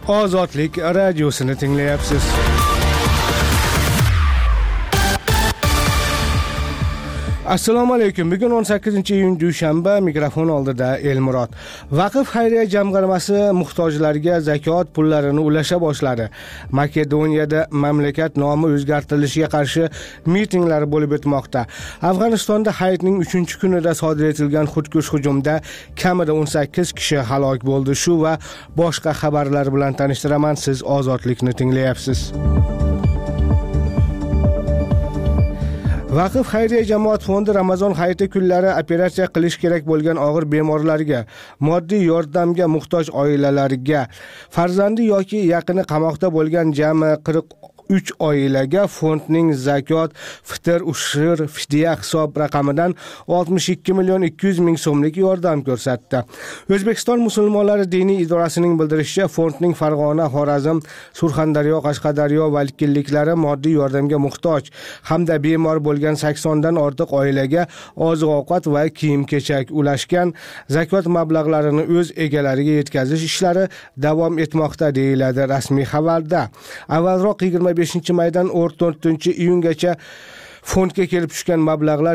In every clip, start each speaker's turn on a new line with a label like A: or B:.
A: Ozodlik radiosini tinglayapsiz. Assalomu alaykum. Bugun 18-iyun dushanba, mikrofon oldida Elmurod. Vaqf xayriya jamg'armasi muhtojlarga zakot pullarini ulasha boshladi. Makedoniyada mamlakat nomi o'zgartirilishiga qarshi mitinglar bo'lib o'tmoqda. Afg'onistonda hayitning 3-kunida sodir etilgan xudkush hujumda kamida 18 kishi halok bo'ldi. Shu va boshqa xabarlar bilan tanishtiraman. Siz ozodlikni tinglayapsiz. Vaqf xayriya jamoat fondi Ramazon hayiti kunlari operatsiya qilish kerak bo'lgan og'ir bemorlarga, moddiy yordamga muhtoj oilalarga, farzandi yoki yaqini qamoqda bo'lgan jami 43 oilaga fondning zakot, fitr, ushur, fidya hisob raqamidan 62 million 200 ming so'mlik yordam ko'rsatdi. O'zbekiston musulmonlari diniy idorasining bildirishicha, fondning Farg'ona, Xorazm, Surxondaryo, Qashqadaryo vakilliklari moddiy yordamga muhtoj hamda bemor bo'lgan 80 dan ortiq oilaga oziq-ovqat va kiyim-kechak ulashgan. Zakot mablag'larini o'z egalariga yetkazish ishlari davom etmoqda, deyiladi rasmiy xabarda. Avvalroq 25-maydan 14-iyungacha fondga kelib tushgan mablag'lar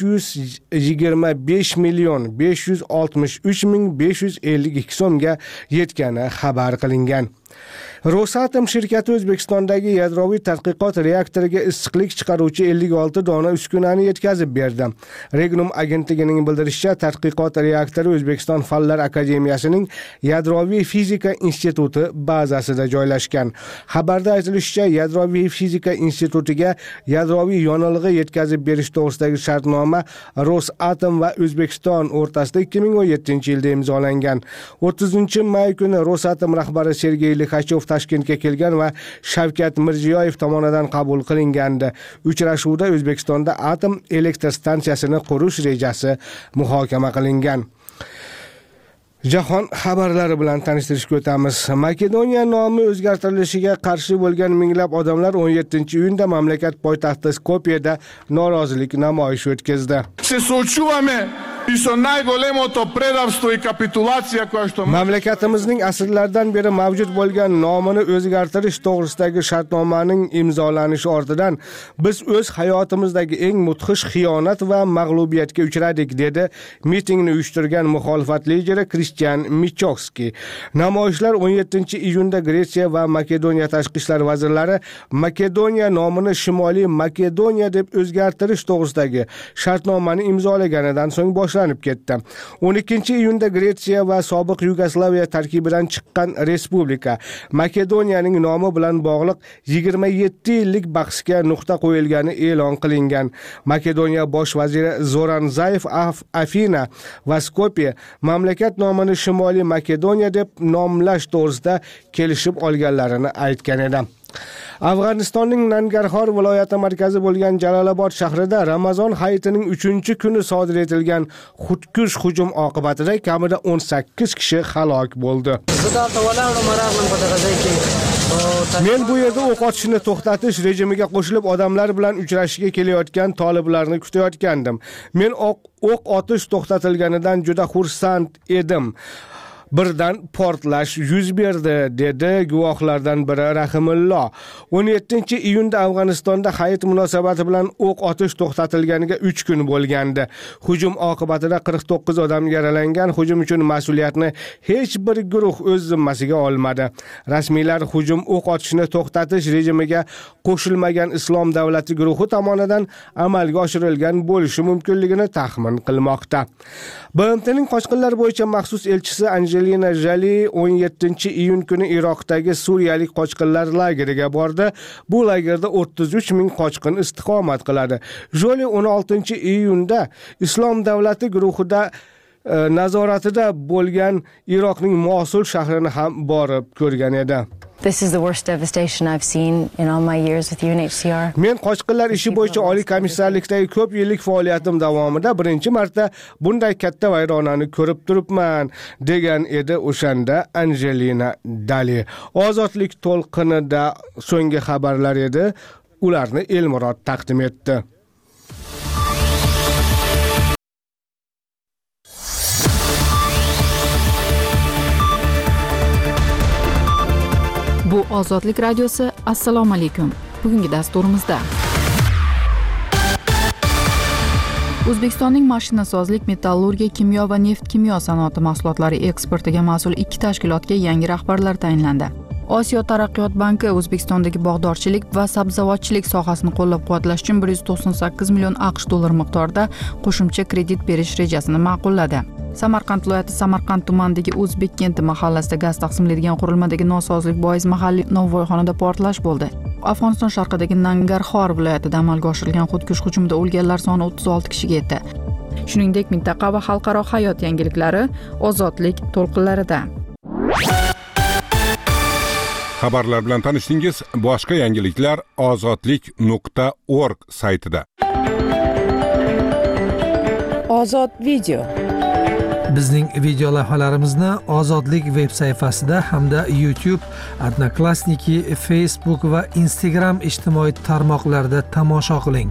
A: 525 million 563 ming 552 so'mga yetgani xabar qilingan. Rosatom shirkati O'zbekistondagi yadroviy tadqiqot reaktoriga issiqlik chiqaruvchi 56 dona uskunani yetkazib berdi. Regnum agentligining bildirishicha, tadqiqot reaktori O'zbekiston Fanlar akademiyasining yadroviy fizika instituti bazasida joylashgan. Xabarda aytilishicha, yadroviy fizika institutiga yadroviy yonilg'i yetkazib berish to'g'risidagi shartnoma Rosatom va O'zbekiston o'rtasida 2017-yilda imzolangan. 30-may kuni Rosatom rahbari Sergey Likhachov Toshkentga kelgan va Shavkat Mirziyoyev tomonidan qabul qilingandi. Uchrashuvda O'zbekistonda atom elektr stansiyasini qurish rejasi muhokama qilingan. Jahon xabarlari bilan tanishtirishga o'tamiz. Makedoniya nomi o'zgartirilishiga qarshi bo'lgan minglab odamlar 17-iyunda mamlakat poytaxti Skopjeda norozilik namoyishi o'tkazdi. Mamlakatimizning asrlardan beri mavjud bo'lgan nomini o'zgartirish to'g'risidagi shartnomaning imzolanishi ortidan biz o'z hayotimizdagi eng mudhish xiyonat va mag'lubiyatga uchradik, dedi mitingni uyushtirgan muxolifat lideri Kristian Michkovskiy. Namoyishlar 17-iyunda Gretsiya va Makedoniya tashqi ishlar vazirlari Makedoniya nomini Shimoliy Makedoniya deb o'zgartirish to'g'risidagi shartnomani imzolaganidan so'ng boshlanib ketdi. 12-iyunda Gretsiya va sobiq Yugoslaviya tarkibidan chiqqan respublika Makedoniyaning nomi bilan bog'liq 27 yillik bahsga nuqta qo'yilgani e'lon qilingan. Makedoniya bosh vaziri Zoran Zaev Afina va Skopje mamlakat nomini Shimoliy Makedoniya deb nomlash to'g'risida kelishib olganlarini aytgan edi. Afg'onistonning Nangarxor viloyati markazi bo'lgan Jalolobod shahrida Ramazon hayitining 3-kuni sodir etilgan xudkush hujum oqibatida kamida 18 kishi halok bo'ldi. Men bu yerda o'q otishni to'xtatish rejimiga qo'shilib odamlar bilan uchrashishga kelayotgan toliblarni kutayotgandim. Men o'q otish to'xtatilganidan juda xursand edim. Birdan portlash yuz berdi, dedi guvohlardan biri Rahimullo. 17-iyunda Afg'onistonda hayit munosabati bilan o'q otish to'xtatilganiga 3 kun bo'lgandi. Hujum oqibatida 49 odam yaralangan. Hujum uchun mas'uliyatni hech bir guruh o'z zimmasiga olmadi. Rasmiylar hujum o'q otishni to'xtatish rejimiga qo'shilmagan Islom davlati guruhi tomonidan amalga oshirilgan bo'lishi mumkinligini taxmin qilmoqda. BMTning qochqinlar bo'yicha maxsus elchisi Angelina Jolie 17-iyun kuni Iroqdagi suriyalik qochqinlar lageriga bordi. Bu lagerda 33 ming qochqin istiqomat qiladi. Jolie 16-iyunda Islom davlati guruhida nazoratida bo'lgan Iroqning Mosul shahrini ham borib ko'rgan edi.
B: This is the worst devastation I've seen in all my years with UNHCR.
A: Men qochqinlar ishi bo'yicha oliy komissarlikdagi ko'p yillik faoliyatim davomida birinchi marta bunday katta vayronani ko'rib turibman, degan edi o'shanda Angelina Jolie. Ozodlik to'lqinida so'nggi xabarlar edi. Ularni Elmurod taqdim etdi.
C: Bu Ozodlik radiosi. Assalomu alaykum. Bugungi dasturimizda O'zbekistonning mashinasozlik, metallurgiya, kimyo va neft-kimyo sanoati mahsulotlari eksportiga mas'ul 2 tashkilotga yangi rahbarlar tayinlandi. Osiyo taraqqiyot banki O'zbekistondagi bog'dorchilik va sabzavotchilik sohasini qo'llab-quvvatlash uchun 198 million AQSh dollari miqdorida qo'shimcha kredit berish rejasini ma'qulladi. Samarqand viloyati Samarqand tumanidagi O'zbek kenti mahallasida gaz taqsimlaydigan qurilmadagi nosozlik bois mahalliy novvoyxonada portlash bo'ldi. Afg'oniston sharqidagi Nangarxor viloyatida amalga oshirilgan xudkush hujumida o'lganlar soni 36 kishiga yetdi. Shuningdek, mintaqa va xalqaro hayot yangiliklari Ozodlik to'lqinlarida.
D: Xabarlar bilan tanishdingiz. Boshqa yangiliklar ozodlik.org saytida.
C: Ozod video.
E: Bizning video lavhalarimizni Ozodlik veb sayfasida hamda YouTube, Odnoklassniki, Facebook va Instagram ijtimoiy tarmoqlarida tomosha qiling.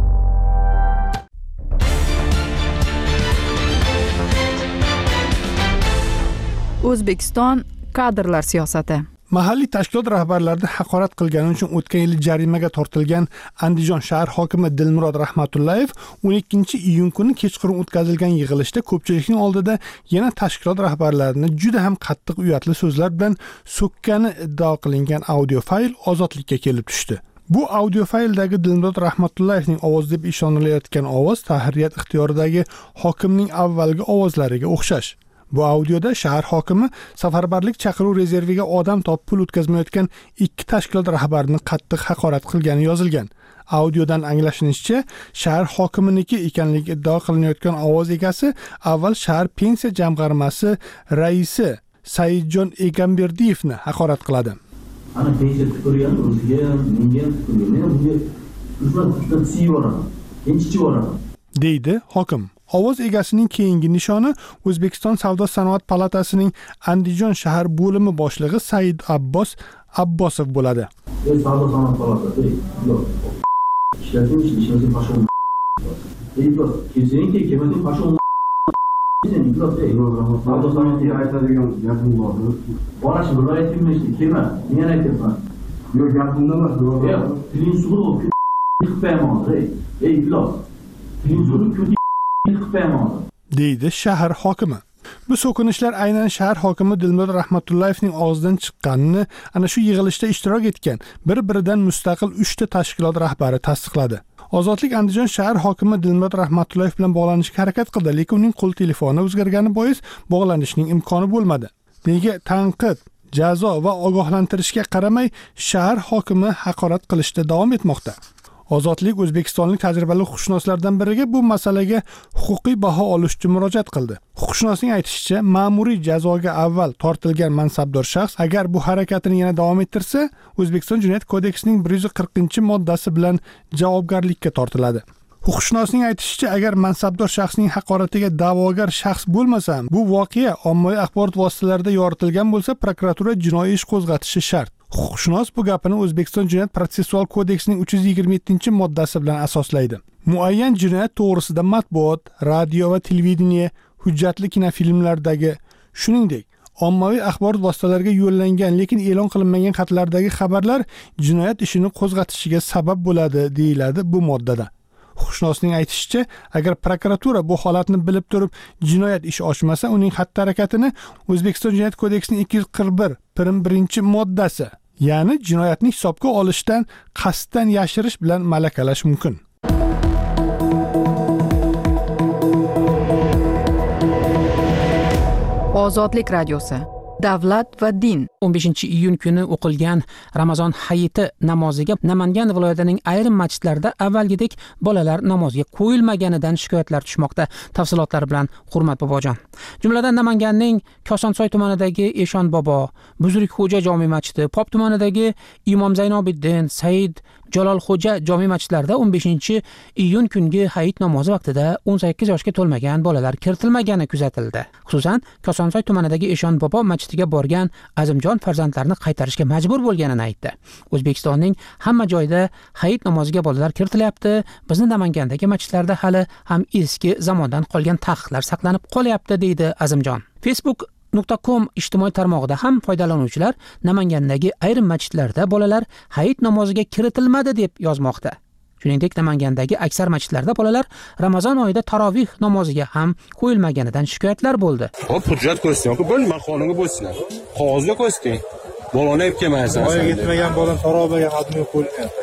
E: O'zbekiston kadrlar siyosati.
A: Mahalliy tashkilot rahbarlarini haqorat qilgani uchun o'tgan yil jarimaga tortilgan Andijon shahar hokimi Dilmurod Rahmatullayev 12-iyun kuni kechqurun o'tkazilgan yig'ilishda ko'pchilikning oldida yana tashkilot rahbarlarini juda ham qattiq uyatli so'zlar bilan so'kkani iddao qilingan audio fayl ozodlikka kelib tushdi. Bu audio fayldagi Dilmurod Rahmatullayevning ovozi deb ishonilayotgan ovoz tahririyat ixtiyoridagi hokimning avvalgi ovozlariga o'xshash. Bu audioda shahar hokimi safarbarlik chaqiruv rezerviga odam topib pul o'tkazmayotgan 2 tashkilot rahbarini qattiq haqorat qilgani yozilgan. Audiodan anglashinishicha, shahar hokiminiki ekanligi iddao qilinayotgan ovoz egasi avval shahar pensiya jamg'armasi raisi Saidjon Egamberdiyevni haqorat qiladi.
F: Ana pensiya tukurgan o'ziga, menga tukurgan. Men bunga uzoq siyvoraman. Enchivoraman.
A: deydi hokim. Ovoz egasining keyingi nishoni O'zbekiston Savdo-sanoat palatasining Andijon shahar bo'limi boshlig'i Said Abbosov bo'ladi.
F: Savdo-sanoat palatasi, yo'q. Ishlating fashon. Yo'q, kesinlikle kemading fashon. Savdo-sanoatga aytadigan gapim bor. Borash viloyatimizga kelma. Men aytaman. Yo'q, gapimda emas. Yo'q, tiling suluv qilmayman. Iflos. Tiling suluv deydi shahar hokimi. Bu so'kinishlar aynan shahar hokimi Dilmurod Rahmatullayevning og'zidan chiqqanini ana shu yig'ilishda ishtirok etgan bir-biridan mustaqil 3 ta tashkilot rahbari tasdiqladi. Ozodlik Andijon shahar hokimi Dilmurod Rahmatullayev bilan bog'lanishga harakat qildi, lekin uning qo'l telefoni o'zgargani bois bog'lanishning imkoni bo'lmadi. Nega tanqid, jazo va ogohlantirishga qaramay shahar hokimi haqorat qilishda davom etmoqda. Ozodlik o'zbekistonlik tajribali huquqshunoslardan biriga bu masalaga huquqiy baho olish uchun murojaat qildi. Huquqshunosning aytishicha, ma'muriy jazoga avval tortilgan mansabdor shaxs agar bu harakatini yana davom ettirsa, O'zbekiston Jinoyat kodeksining 140-moddasi bilan javobgarlikka tortiladi. Huquqshunosning aytishicha, agar mansabdor shaxsning haqoratiga da'vogar shaxs bo'lmasa, bu voqea ommaviy axborot vositalarida yoritilgan bo'lsa, prokuratura jinoiy ish qo'zg'atishi shart. Huquqshunos bu gapini O'zbekiston Jinoyat protsessual kodeksining 327-moddasi bilan asoslaydi. Muayyan jinoyat to'g'risida matbuot, radio va televideniye, hujjatli kinofilmlardagi, shuningdek, ommaviy axborot vositalariga yo'llangan lekin e'lon qilinmagan xatlardagi xabarlar jinoyat ishini qo'zg'atishiga sabab bo'ladi, deyiladi bu moddada. Huquqshunosning aytishicha, agar prokuratura bu holatni bilib turib jinoyat ishi ochmasa, uning xatti-harakatini O'zbekiston Jinoyat kodeksining 241-moddasi, ya'ni jinoyatni hisobga olishdan qasddan yashirish bilan malakalash mumkin.
C: Ozodlik radiosi. Davlat va din.
G: 15-iyun kuni o'qilgan Ramazon hayiti namoziga Namangan viloyatining ayrim masjidlarida avvalgidek bolalar namoziga qo'yilmaganidan shikoyatlar tushmoqda. Tafsilotlar bilan Hurmat bobojon. Jumladan Namanganning Kosonsoy tumanidagi Eshon bobo, Buzrukxo'ja jome masjidi, Pop tumanidagi Imom Zaynobiddin, Said Jalolxo'ja jome masjidlarida 15-iyun kungi hayit namozi vaqtida 18 yoshga to'lmagan bolalar kiritilmagani kuzatildi. Xususan, Kosonsoy tumanidagi Eshon bobo masjidiga borgan Azimjon farzandlarini qaytarishga majbur bo'lganini aytdi. O'zbekistonning hamma joyida hayit namoziga bolalar kiritilyapti. Bizning Namangandagi masjidlarda hali ham eski zamondan qolgan taqiqlar saqlanib qolyapti, deydi Azimjon. Facebook Facebook.com ijtimoiy tarmog'ida ham foydalanuvchilar Namangandagi ayrim masjidlarda bolalar hayit namoziga kiritilmadi deb yozmoqda. Shuningdek, Namangandagi aksar masjidlarda bolalar Ramazon oyida tarovih namoziga ham qo'yilmaganidan shikoyatlar bo'ldi.
H: Hop, hujjat ko'rsating, bo'lma qonunga bo'lsin. Qog'ozga ko'rsating. Bolani olib kelmaysan.
I: Voyaga yetmagan bolani taroviga qadimiy qo'yilmayapti.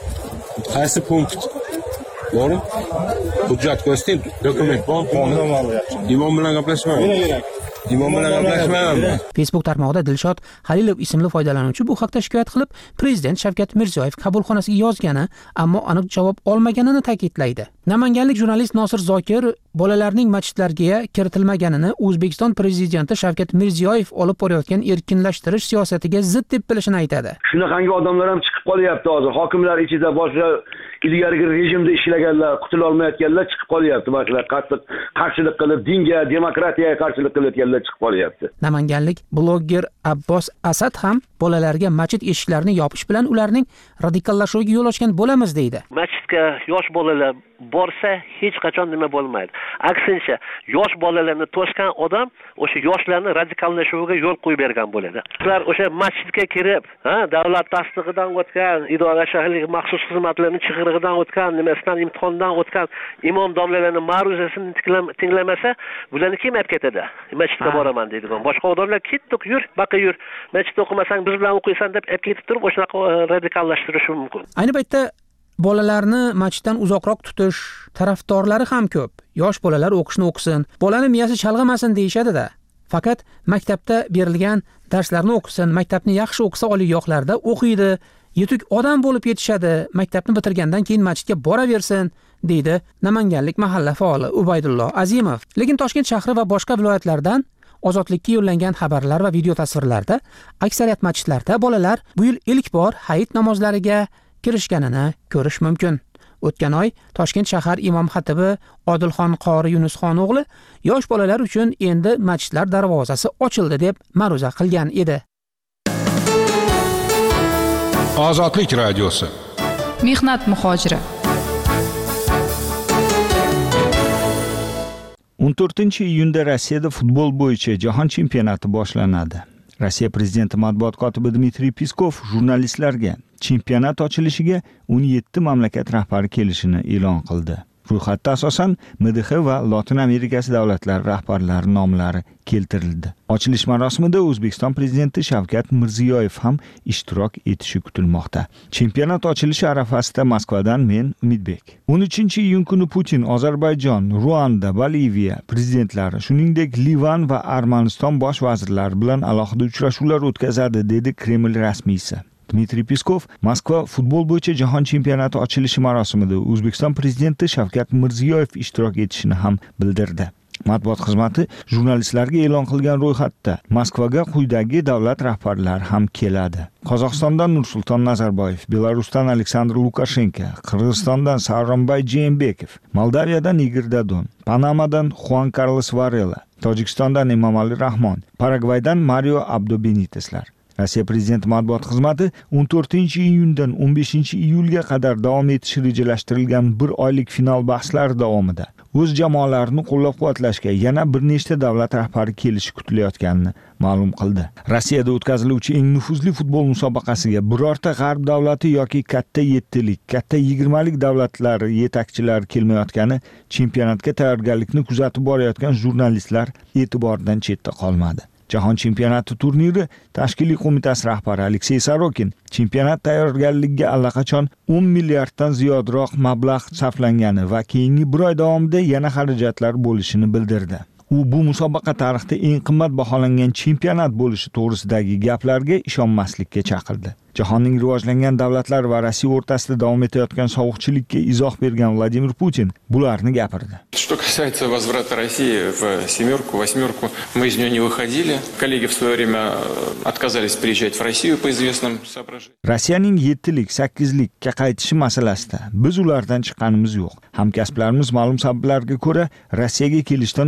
H: Qaysi punkt? Bor? Hujjat ko'rsating, dokument bor, qonun. Imom bilan gaplashmayman. Imom bilan gaplashmayman.
G: Facebook tarmog'ida Dilshod Halilov ismli foydalanuvchi bu haqda shikoyat qilib, Prezident Shavkat Mirziyoyev qabulxonasiga yozgani, ammo aniq javob olmaganini ta'kidlaydi. Namanganlik jurnalist Nosir Zokir bolalarning masjidlarga kiritilmaganini O'zbekiston Prezidenti Shavkat Mirziyoyev olib borayotgan erkinlashtirish siyosatiga zid deb bilishini aytadi.
J: Shunaqangi odamlar ham chiqib qolyapti hozir. Hokimlar ichida boshqa ilgarigi rejimda ishlaganlar, qutula olmayotganlar chiqib qolyapti. Masalan, qattiq qarshilik qilib, dinga, demokratiyaga qarshilik qilayotganlar chiqib qolyapti.
G: Namanganlik blogger Abbos Asad ham bolalarga masjid eshiklarini yopish bilan ularning radikallashuviga yo'l ochgan bo'lamiz deydi.
K: Masjidga yosh bolalar borsa hech qachon nima bo'lmaydi. Aksincha, yosh bolalarni to'sgan odam o'sha yoshlarni radikallashuviga yo'l qo'yib bergan bo'ladi. Ular o'sha masjidga kirib, davlat tasdig'idan o'tgan, idora shaharlik maxsus xizmatlarning chig'irig'idan o'tgan, nimasidan imtihondan o'tgan imom domlalarning ma'ruzasini tinglamasa, bularni kim olib ketadi? Masjidga boraman deydigan. Boshqa odamlar ketdik, yur, baqa yur. Masjidda o'qimasang biz bilan o'qiysan deb olib ketib turib, o'shanaqa radikallashtirishi mumkin.
G: Ayni paytda bolalarni masjiddan uzoqroq tutish tarafdorlari ham ko'p. Yosh bolalar o'qishni o'qisin, bolani miyasi chalg'amasin deyishadi-da. Faqat maktabda berilgan darslarni o'qisin, maktabni yaxshi o'qisa oliygohlarda o'qiydi, yetuk odam bo'lib yetishadi, maktabni bitirgandan keyin masjidga boraversin, deydi Namanganlik mahalla faoli Ubaydullo Azimov. Lekin Toshkent shahri va boshqa viloyatlardan Ozodlikka yo'llangan xabarlar va video tasvirlarda aksariyat masjidlarda bolalar bu yil ilk bor hayit namozlariga kirishganini ko'rish mumkin. O'tgan oy Toshkent shahar imom xatibi Odilxon qori Yunusxon o'g'li yosh bolalar uchun endi masjidlar darvozasi ochildi deb ma'ruza qilgan edi.
D: Ozodlik radiosi.
E: Mehnat muhojiri.
L: 14-iyunda Rossiyada futbol bo'yicha jahon chempionati boshlanadi. Rossiya prezidenti matbuot kotibi Dmitriy Peskov jurnalistlarga chempionat ochilishiga 17 mamlakat rahbari kelishini e'lon qildi. Ro'yxatda asosan MDH va Lotin Amerikasi davlatlari rahbarlari nomlari keltirildi. Ochilish marosimida O'zbekiston prezidenti Shavkat Mirziyoyev ham ishtirok etishi kutilmoqda. Chempionat ochilishi arafasida Moskvadan men Umidbek. 13-iyun kuni Putin Ozarbayjon, Ruanda, Boliviya prezidentlari, shuningdek Livan va Armaniston bosh vazirlari bilan alohida uchrashuvlar o'tkazadi, dedi Kreml rasmiysi. Dmitriy Peskov Moskva futbol bo'yicha jahon chempionati ochilishi marosimida O'zbekiston prezidenti Shavkat Mirziyoyev ishtirok etishini ham bildirdi. Matbuot xizmati jurnalistlarga e'lon qilgan ro'yxatda Moskvaga quyidagi davlat rahbarlari ham keladi. Qozog'istondan Nursulton Nazarboyev, Belarusdan Aleksandr Lukashenko, Qirg'izistondan Sooronbay Jeenbekov, Moldaviyadan Igor Dodon, Panamadan Juan Carlos Varela, Tojikistondan Emomali Rahmon, Paragvaydan Mario Abdo Beniteslar. Rossiya prezidenti matbuot xizmati 14-iyundan 15-iyulga qadar davom etishi rejalashtirilgan bir oylik final bahslari davomida o'z jamoalarini qo'llab-quvvatlashga yana bir nechta davlat rahbari kelishi kutilayotganini ma'lum qildi. Rossiyada o'tkaziluvchi eng nufuzli futbol musobaqasiga birorta g'arb davlati yoki katta 7lik, katta 20lik davlatlari yetakchilari kelmayotgani chempionatga tayyorgarlikni kuzatib borayotgan jurnalistlar e'tiboridan chetda qolmadi. Jahon chempionati turniri tashkiliy qo'mitasi rahbari Aleksey Sorokin chempionat tayyorgarligiga allaqachon 10 milliarddan ziyodroq mablag' sarflangani va keyingi bir oy davomida yana xarajatlar bo'lishini bildirdi. U bu musobaqa tarixida eng qimmat baholangan chempionat bo'lishi to'g'risidagi gaplarga ishonmaslikka chaqirdi. Jahonning rivojlangan davlatlari va Rossiya o'rtasida davom etayotgan sovuqchilikka izoh bergan Vladimir Putin bularni gapirdi.
M: Что касается возврата России в семерку, восьмерку, мы из нее не выходили. Коллеги в свое время отказались приезжать в Россию по известным соображениям.
L: Rossiyaning 7lik, 8likka qaytishi masalasida biz ulardan chiqqanimiz yo'q. Hamkasblarimiz ma'lum sabablarga ko'ra Rossiyaga kelishdan o'zlari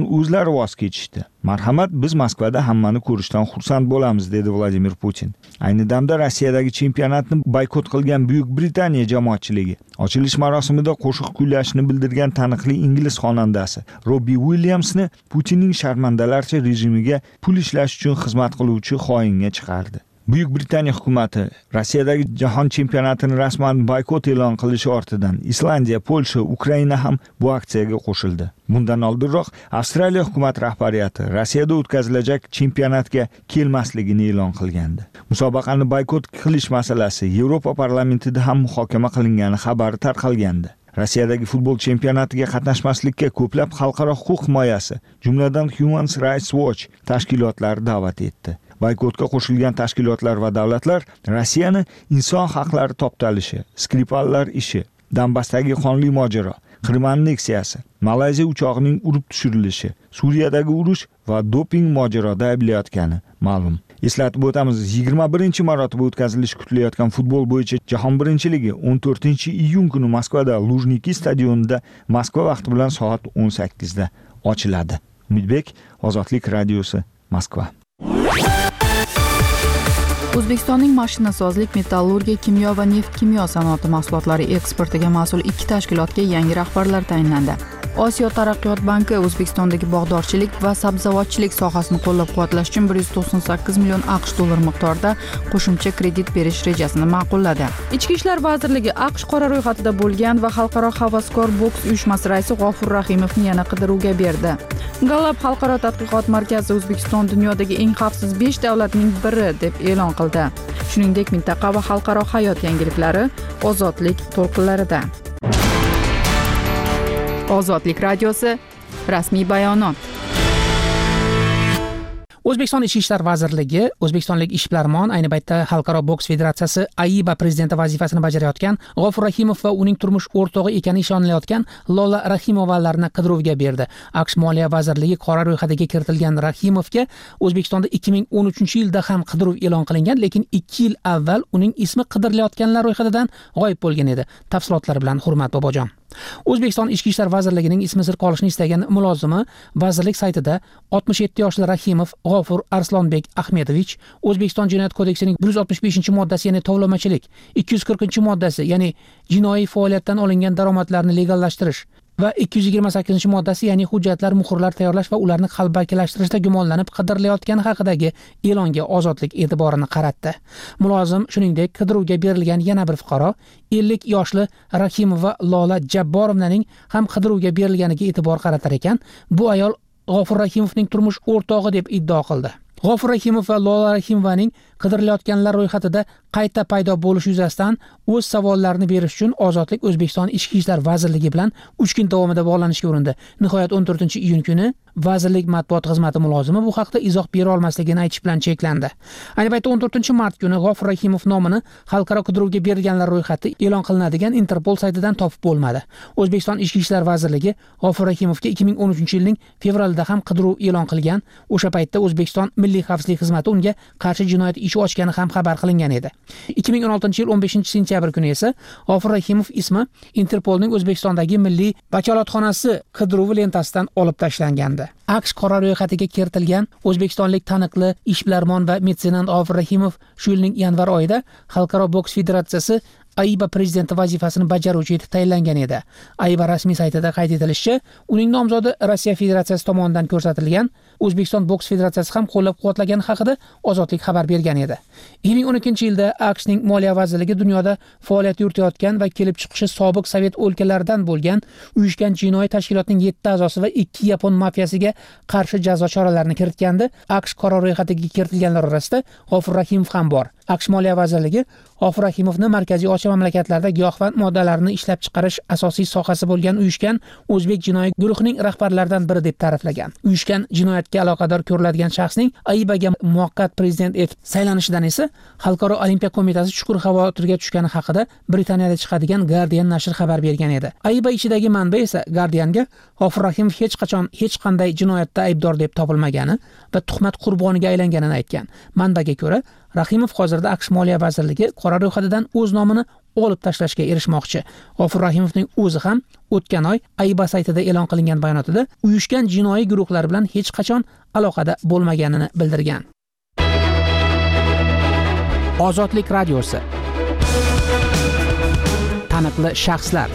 L: bari voz kechishdi. Marhamat, biz Moskvada hammani ko'rishdan xursand bo'lamiz, dedi Vladimir Putin. Ayni damda Rossiyadagi chempionatni boykot qilgan Buyuk Britaniya jamoatchiligi ochilish marosimida qo'shiq kuylashni bildirgan taniqli ingliz xonandasi Robbi Williamsni Putinning sharmandalarcha rejimiga pul ishlash uchun xizmat qiluvchi xoinga chiqardi. Buyuk Britaniya hukumati Rossiyadagi jahon chempionatini rasman boykot e'lon qilishi ortidan Islandiya, Polsha, Ukraina ham bu aksiyaga qo'shildi. Bundan oldinroq Avstraliya hukumat rahbariyati Rossiyada o'tkazilajak chempionatga kelmasligini e'lon qilgandi. Musobaqani boykot qilish masalasi Yevropa parlamentida ham muhokama qilingani xabari tarqalgandi. Rossiyadagi futbol chempionatiga qatnashmaslikka ko'plab xalqaro huquq himoyasi, jumladan Human Rights Watch tashkilotlari da'vat etdi. Boykotga qo'shilgan tashkilotlar va davlatlar Rossiyani inson haqlari toptalishi, Skripallar ishi, Donbassdagi qonli mojaro, Qrim anneksiyasi, Malayziya uchoqning urib tushirilishi, Suriyadagi urush va doping mojaroda ayblayotgani ma'lum. Eslatib o'tamiz, 21-marotaba o'tkazilishi kutilayotgan futbol bo'yicha jahon birinchiligi 14-iyun kuni Moskvada Lujniki stadionida Moskva vaqti bilan soat 18 da ochiladi. Umidbek, Ozodlik radiosi, Moskva.
C: O'zbekistonning mashinasozlik, metallurgiya, kimyo va neft-kimyo sanoati mahsulotlari eksportiga mas'ul 2 tashkilotga yangi rahbarlar tayinlandi. Osiyo taraqqiyot banki O'zbekistondagi bog'dorchilik va sabzavotchilik sohasini qo'llab-quvvatlash uchun 198 million AQSh dollar miqdorida qo'shimcha kredit berish rejasini ma'qulladi. Ichki ishlar vazirligi AQSh qora ro'yxatida bo'lgan va xalqaro havaskor boks uyushmasi raisi G'ofur Rahimovni yana qidiruvga berdi. Gallup xalqaro tadqiqot markazi O'zbekiston dunyodagi eng xavfsiz 5 davlatning biri deb e'lon qildi. Shuningdek, mintaqa va xalqaro hayot yangiliklari ozodlik to'lqinlarida. Ozodlik radiosi, rasmiy bayonot.
G: O'zbekiston Ichki ishlar vazirligi O'zbekistonlik ishbilarmon, ayni paytda Xalqaro boks federatsiyasi AIBA prezidenti vazifasini bajarayotgan G'ofur Rahimov va uning turmush o'rtog'i ekani ishoниlayotgan Lola Rahimovalarni qidiruvga berdi. AQSh Moliya vazirligi qora ro'yxatiga kiritilgan Rahimovga O'zbekistonda 2013-yilda ham qidiruv e'lon qilingan, lekin 2 yil avval uning ismi qidirilayotganlar ro'yxatidan g'oyib bo'lgan edi. Tafsilotlar bilan Hurmat Bobojon. O'zbekiston Ichki ishlar vazirligining ismi sir qolishini istagan mulozimi vazirlik saytida 67 yoshli Rahimov G'ofur Arslonbek Ahmedovich O'zbekiston Jinoyat kodeksining 165-moddasi, ya'ni tovlamachilik, 240-moddasi, ya'ni jinoiy faoliyatdan olingan daromadlarni legallashtirish va 228-moddasi, ya'ni hujjatlar, muhrlar tayyorlash va ularni qalbakilashtirishda gumonlanib qidirilayotgani haqidagi e'longa ozodlik e'tiborini qaratdi. Mulozim shuningdek qidiruvga berilgan yana bir fuqaro 50 yoshli Rahimova Lola Jabborovnaning ham qidiruvga berilganiga e'tibor qaratar ekan, bu ayol G'ofur Rahimovning turmush o'rtog'i deb iddao qildi. G'ofur Rahimov va Lola Rahimovaning qidirilayotganlar ro'yxatida qayta paydo bo'lish yuzasidan o'z savollarini berish uchun Ozodlik O'zbekiston Ichki ishlar vazirligi bilan 3 kun davomida bog'lanishga urindi. Nihoyat 14-iyun kuni vazirlik matbuot xizmati mulozimi bu haqda izoh bera olmasligini aytish bilan cheklandi. Ayni paytda 14-mart kuni G'ofur Rahimov nomini xalqaro qidiruvga berilganlar ro'yxati e'lon qilinadigan Interpol saytidan topib bo'lmadi. O'zbekiston Ichki ishlar vazirligi G'ofur Rahimovga 2013-yilning fevralida ham qidiruv e'lon qilgan. O'sha paytda O'zbekiston Milliy xavfsizlik xizmati unga qarshi jinoyat ishi ochgani ham xabar qilingan edi. 2016-yil 15-sentyabr kuni esa G'ofur Rahimov ismi Interpolning O'zbekistondagi milliy vakolatxonasi qidiruvi lentasidan olib tashlangandi. AQSh qora ro'yxatiga kiritilgan o'zbekistonlik taniqli ishbilarmon va metsenant G'ofur Rahimov shu yilning yanvar oyida Xalqaro boks federatsiyasi AIBA prezidenti vazifasini bajaruvchi etib tayinlangan edi. AIBA rasmiy saytida qayd etilishicha, uning nomzodi Rossiya Federatsiyasi tomonidan ko'rsatilgan, O'zbekiston boks federatsiyasi ham qo'llab-quvvatlagani haqida Ozodlik xabar bergan edi. 2012-yilda AQShning Moliya vazirligi dunyoda faoliyat yuritayotgan va kelib chiqishi sobiq Sovet o'lkalaridan bo'lgan uyushgan jinoiy tashkilotning 7 a'zosi va 2 yapon mafiyasiga qarshi jazo choralarini kiritgandi. AQSh qora ro'yxatiga kiritilganlar orasida G'ofur Rahimov ham bor. AQSh Moliya vazirligi G'ofur Rahimovni Markaziy Osiyo mamlakatlarida giyohvand moddalarni ishlab chiqarish asosiy sohasi bo'lgan uyushgan o'zbek jinoiy guruhining rahbarlaridan biri deb ta'riflagan. Uyushgan jinoyatga aloqador ko'riladigan shaxsning AIBAga muvaqqat prezident etib saylanishidan esa Xalqaro Olimpiya qo'mitasi chuqur xavotirga tushgani haqida Britaniyada chiqadigan Guardian nashri xabar bergan edi. AIBA ichidagi manba esa Guardianga G'ofur Rahimov hech qachon hech qanday jinoyatda aybdor deb topilmagani va tuhmat qurboniga aylanganini aytgan. Manbaga ko'ra, Rahimov hozirda AQSh Moliya vazirligi qora ro'yxatidan o'z nomini olib tashlashga erishmoqchi. G'ofur Rahimovning o'zi ham o'tgan oy Ayba saytida e'lon qilingan bayonotida uyushgan jinoiy guruhlar bilan hech qachon aloqada bo'lmaganini bildirgan. Ozodlik radiosi. Taniqli shaxslar.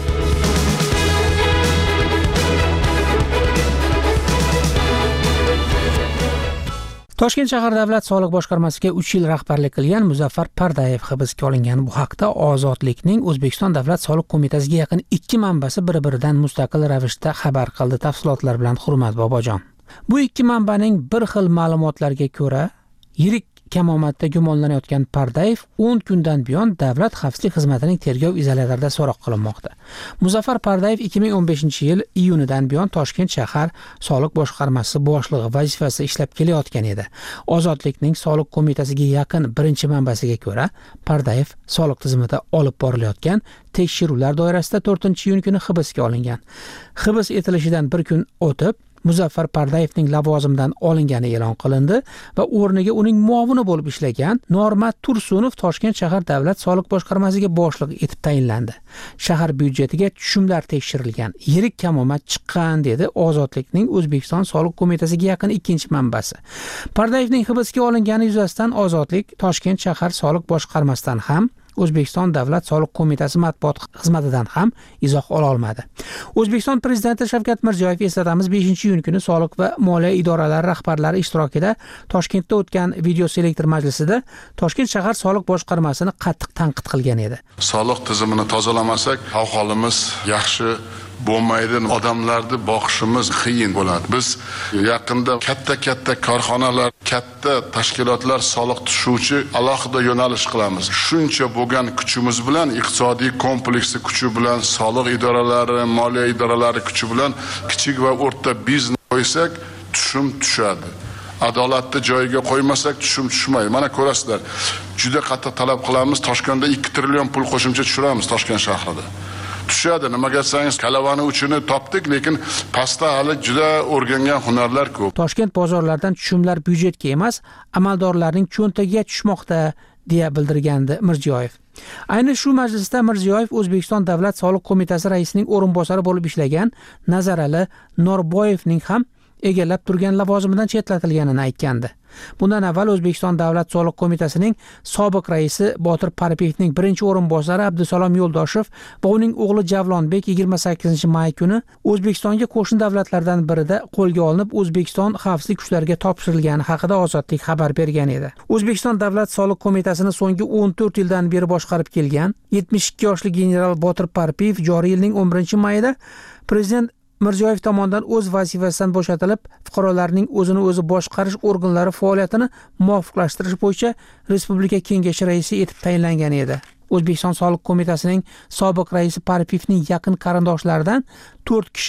G: Toshkent shahar davlat soliq boshqarmasiga 3 yil rahbarlik qilgan Muzaffar Pardayev hibsga olingan. Bu haqda Ozodlikning O'zbekiston davlat soliq qo'mitasiga yaqin 2 manbasi bir-biridan mustaqil ravishda xabar qildi. Tafsilotlar bilan Hurmat Bobojon. Bu 2 manbaning bir xil ma'lumotlarga ko'ra, yirik kamomatda gumonlanayotgan Pardayev 10 kundan buyon Davlat xavfsizlik xizmatining tergov izolyatorida so'roq qilinmoqda. Muzaffar Pardayev 2015-yil iyunidan buyon Toshkent shahar soliq boshqarmasi boshlig'i vazifasida ishlab kelayotgan edi. Ozodlikning soliq qo'mitasiga yaqin birinchi manbasiga ko'ra, Pardayev soliq tizimida olib borilayotgan tekshiruvlar doirasida 4-iyun kuni hibsga olingan. Hibs etilishidan bir kun o'tib Muzaffar Pardayevning lavozimidan olingani e'lon qilindi va o'rniga uning muovini bo'lib ishlagan Normat Tursunov Toshkent shahar davlat soliq boshqarmasiga boshliq etib tayinlandi. Shahar byudjetiga tushumlar tekshirilgan, yirik kamomat chiqqan dedi Ozodlikning O'zbekiston soliq qo'mitasiga yaqin ikkinchi manbasi. Pardayevning hibsga olingani yuzasidan Ozodlik Toshkent shahar soliq boshqarmasidan ham O'zbekiston davlat soliq qo'mitasi matbuot xizmatidan ham izoh ola olmadi. O'zbekiston prezidenti Shavkat Mirziyoyev eslatamiz 5-iyun kuni soliq va moliya idoralari rahbarlari ishtirokida Toshkentda o'tgan video selektor majlisida Toshkent shahar soliq boshqarmasini qattiq tanqid qilgan edi.
N: Soliq tizimini tozalamasak, ahvolimiz yaxshi bo'lmaydi, odamlarni boqishimiz qiyin bo'ladi. Biz yaqinda katta korxonalar, katta tashkilotlar soliq tushuvchi alohida yo'nalish qilamiz. Shuncha bo'lgan kuchimiz bilan, iqtisodiy kompleksi kuchi bilan, soliq idoralari, moliya idoralari kuchi bilan kichik va o'rta biznes qo'ysak, tushum tushadi. Adolatni joyiga qo'ymasak tushum tushmaydi. Mana ko'rasizlar, juda qattiq talab qilamiz. Toshkentda 2 trillion pul qo'shimcha tushiramiz Toshkent shahrida. Tushadi, nimaga desangiz, kalavani uchini topdik, lekin pastda hali juda o'rgangan hunarlar ko'p.
G: Toshkent bozorlaridan tushumlar byudjetga emas, amaldorlarning cho'ntagiga tushmoqda, deya bildirgandi Mirziyoyev. Ayni shu majlisda Mirziyoyev O'zbekiston davlat soliq qo'mitasi raisining o'rinbosari bo'lib ishlagan Nazarali Norboyevning ham egallab turgan lavozimidan chetlatilganini aytgandi. Bundan avval O'zbekiston davlat soliq qo'mitasining sobiq raisi Botir Parpiyevning birinchi o'rinbosari Abdusalom Yo'ldoshev va uning o'g'li Javlonbek 28-may kuni O'zbekistonga qo'shni davlatlardan birida qo'lga olinib, O'zbekiston xavfsizlik kuchlariga topshirilgani haqida Ozodlik xabar bergan edi. O'zbekiston davlat soliq qo'mitasini so'nggi 14 yildan beri boshqarib kelgan 72 yoshli general Botir Parpiyev joriy yilning 11-mayida prezident Mirziyoyev tomonidan o'z vazifasidan bo'shatilib, fuqarolarning o'zini o'zi boshqarish organlari faoliyatini muvofiqlashtirish bo'yicha Respublika Kengashi raisi etib tayinlangan edi. O'zbekiston soliq qo'mitasining sobiq raisi Parpiyevning yaqin qarindoshlaridan 4 kishi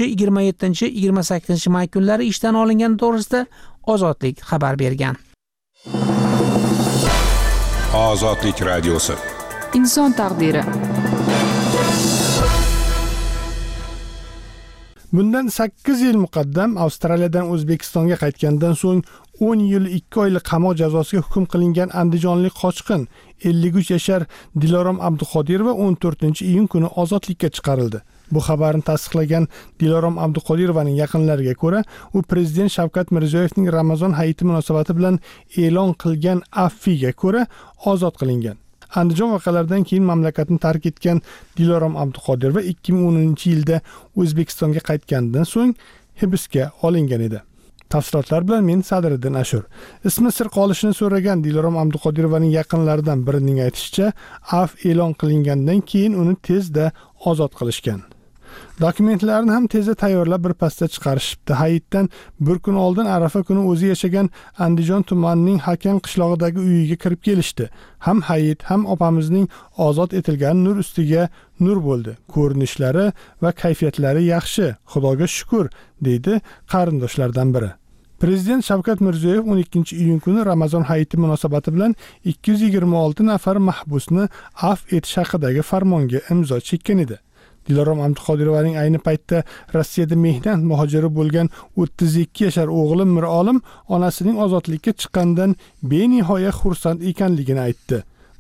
G: 27-28 may kunlari ishdan olingani to'g'risida Ozodlik xabar bergan.
D: Ozodlik radiosi.
E: Inson taqdiri.
A: Bundan 8 yil muqaddam Avstraliyadan O'zbekistonga qaytgandan so'ng 10 yil 2 oylik qamoq jazosiga hukm qilingan andijonlik qochqin 53 yashar Dilorom Abduqodirova 14-iyun kuni ozodlikka chiqarildi. Bu xabarni tasdiqlagan Dilorom Abduqodirovaning yaqinlariga ko'ra, u prezident Shavkat Mirziyoyevning Ramazon hayiti munosabati bilan e'lon qilgan affiga ko'ra ozod qilingan. Andijon voqealaridan keyin mamlakatni tark etgan Dilorom Abduqodirova 2010-yilda O'zbekistonga qaytgandan so'ng hibsga olingan edi. Tafsilotlar bilan men Sadriddin Ashur. Ismi sir qolishini so'ragan Dilorom Abduqodirovaning yaqinlaridan birining aytishicha, af e'lon qilingandan keyin uni tezda ozod qilishgan. Dokumentlarni ham tezda tayyorlab bir pasda chiqarishibdi. Hayitdan bir kun oldin Arafa kuni o'zi yashagan Andijon tumanining Hakan qishlog'idagi uyiga kirib kelishdi. Ham hayit, ham opamizning ozod etilgan nur ustiga nur bo'ldi. Ko'rinishlari va kayfiyatlari yaxshi, Xudoga shukr, deydi qarindoshlardan biri. Prezident Shavkat Mirziyoyev 12-iyun kuni Ramazon hayiti munosabati bilan 226 nafar mahbusni af etish haqidagi farmonga imzo chekkan edi. Dilorom Abduqodirovaning ayni paytda Rossiyada mehnat muhojiri bo'lgan 32 yashar o'g'li Mirolim onasining ozodlikka chiqqanidan benihoya xursand ekanligini aytdi.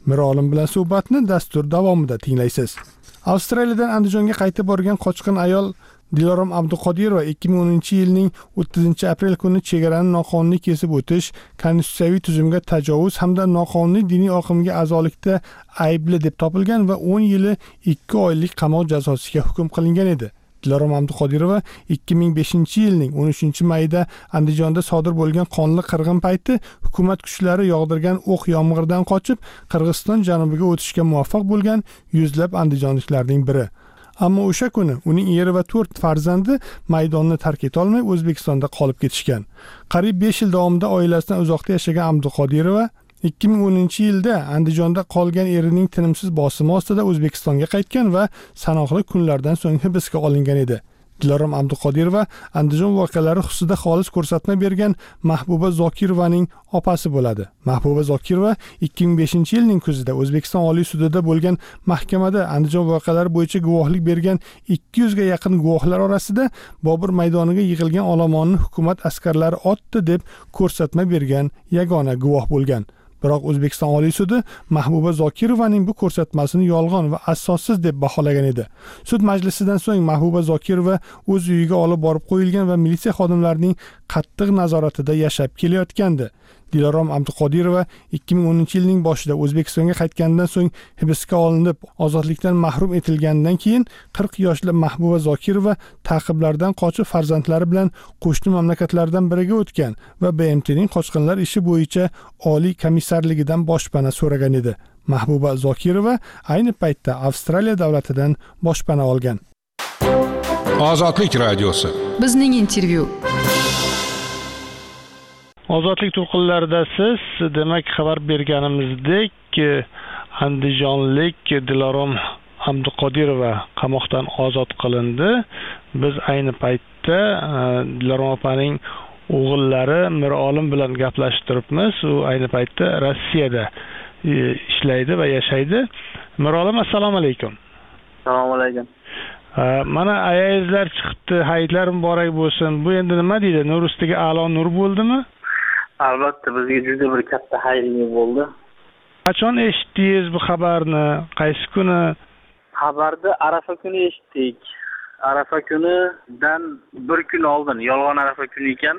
O: Mirolim bilan suhbatni dastur davomida tinglaysiz. Avstraliyadan Andijonga qaytib borgan qochqin ayol Dilorom Abduqodirova 2010-yilning 30-aprel kuni chegarani noqonuniy kesib o'tish, konstitutsiyaviy tuzumga tajovuz hamda noqonuniy diniy oqimga a'zolikda aybli deb topilgan va 10 yili 2 oylik qamoq jazosiga hukm qilingan edi. Dilorom Abduqodirova 2005-yilning 13-mayida Andijonda sodir bo'lgan qonli qirg'in payti hukumat kuchlari yog'dirgan o'q yomg'irdan qochib Qirg'iziston janubiga o'tishga muvaffaq bo'lgan yuzlab andijonliklarning biri. Ammo o'sha kuni uning eri va 4 farzandi maydonni tark eta olmay O'zbekistonda qolib ketishgan. Qariyb 5 yil davomida oilasidan uzoqda yashagan Abduqodirova 2010-yilda Andijonda qolgan erining tinimsiz bosimi ostida O'zbekistonga qaytgan va sanoqli kunlardan so'ng hibsga olingan edi. Dilorom Abduqodirova Andijon voqealari xususida xolis ko'rsatma bergan Mahbuba Zokirovaning opasi bo'ladi. Mahbuba Zokirova 2005-yilning kuzida O'zbekiston Oliy sudida bo'lgan mahkamada Andijon voqealari bo'yicha guvohlik bergan 200 ga yaqin guvohlar orasida Bobur maydoniga yig'ilgan olomonni hukumat askarlari otdi deb ko'rsatma bergan yagona guvoh bo'lgan. Biroq O'zbekiston Oliy sudi Mahbuba Zokirovaning bu ko'rsatmasini yolg'on va asossiz deb baholagan edi. Sud majlisidan so'ng Mahbuba Zokirova o'z uyiga olib borib qo'yilgan va militsiya xodimlarining qattiq nazoratida yashab kelayotgandi. Dilorom Abduqodirova 2010-yilning boshida O'zbekistonga qaytgandan so'ng hibsga olinib, ozodlikdan mahrum etilgandan keyin 40 yoshli Mahbuba Zokirova ta'qiblardan qochib farzandlari bilan qo'shni mamlakatlardan biriga o'tgan va BMTning qochqinlar ishi bo'yicha oliy komissarligidan boshpana so'ragan edi. Mahbuba Zokirova ayni paytda Avstraliya davlatidan boshpana olgan.
D: Ozodlik radiosi.
E: Bizning intervyu.
I: Ozodlik to'lqinlarida siz demak xabar berganimizdek Andijonlik Dilorom Abduqodirova qamoqdan ozod qilindi. Biz ayni paytda Dilorom opaning o'g'illari Mirolim bilan gaplashib turibmiz. U ayni paytda Rossiyada ishlaydi va yashaydi. Mirolim, assalomu alaykum.
P: Assalomu alaykum.
I: Mana ayazlar chiqibdi, hayitlar muborak bo'lsin. Bu endi nima deydi? Nur ustiga a'lo nur bo'ldimi?
P: Albatta, bizga juda bir katta xayrli bo'ldi.
I: Qachon eshitdingiz bu xabarni? Qaysi kuni?
P: Xabarni Arafa kuni eshitdik. Arafa kunidan bir kun oldin, yolg'on Arafa kuni ekan,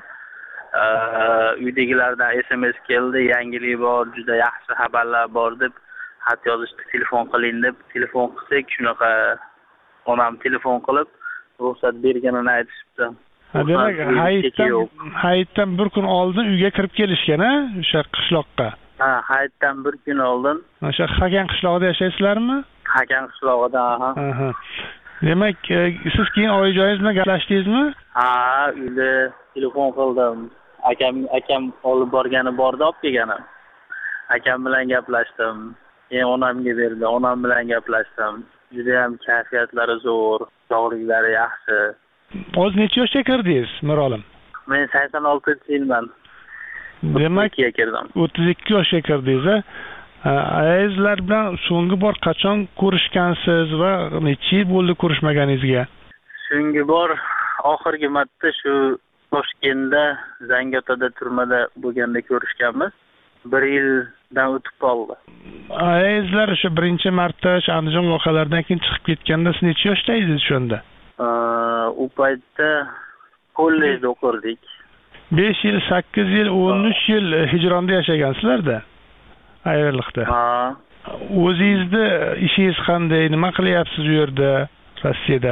P: uydagilardan SMS keldi, yangilik bor, juda yaxshi xabarlar bor deb xat yozishdi, telefon qiling deb. Telefon qilsak, shunaqa onam telefon qilib ruxsat berganini aytishibdi.
I: Demak, hayitdan bir kun oldin uyga kirib kelishgan-a, o'sha qishloqqa.
P: Ha, hayitdan bir kun oldin.
I: O'sha Hakan qishlog'ida yashaysizlarmi?
P: Hakan qishlog'ida,
I: aha. Demak, siz keyin oyijoyiz bilan gaplashdingizmi?
P: Ha, uyda telefon qildim. Akam olib borgani bordi, olib kelgani. Akam bilan gaplashdim. Keyin onamga berdi, onam bilan gaplashdim. Juda ham kayfiyatlari zo'r, sog'liklari yaxshi.
I: O'z necha yoshga kirdingiz, Mirolim?
P: Men 86-yilman.
I: Demak, 32 yoshga kirdingiz. Ayazlar bilan so'nggi bor qachon ko'rishgansiz va necha yil bo'ldi ko'rishmaganingizga?
P: So'nggi bor oxirgi marta shu Toshkentda Zangiotada turmada bo'lganda ko'rishganmiz. 1 yildan o'tib qoldi.
I: Ayazlar o'sha birinchi marta Andijon voqealaridan keyin chiqib ketganda siz necha yoshda edingiz shunda?
P: U paytda kollejda o'qirdik.
I: 5 yil, 8 yil, 13 yil hijronda yashagansizlar-da. Ayriliqda. O'zingizni ishingiz qanday? Nima qilyapsiz u yerda, Rossiyada?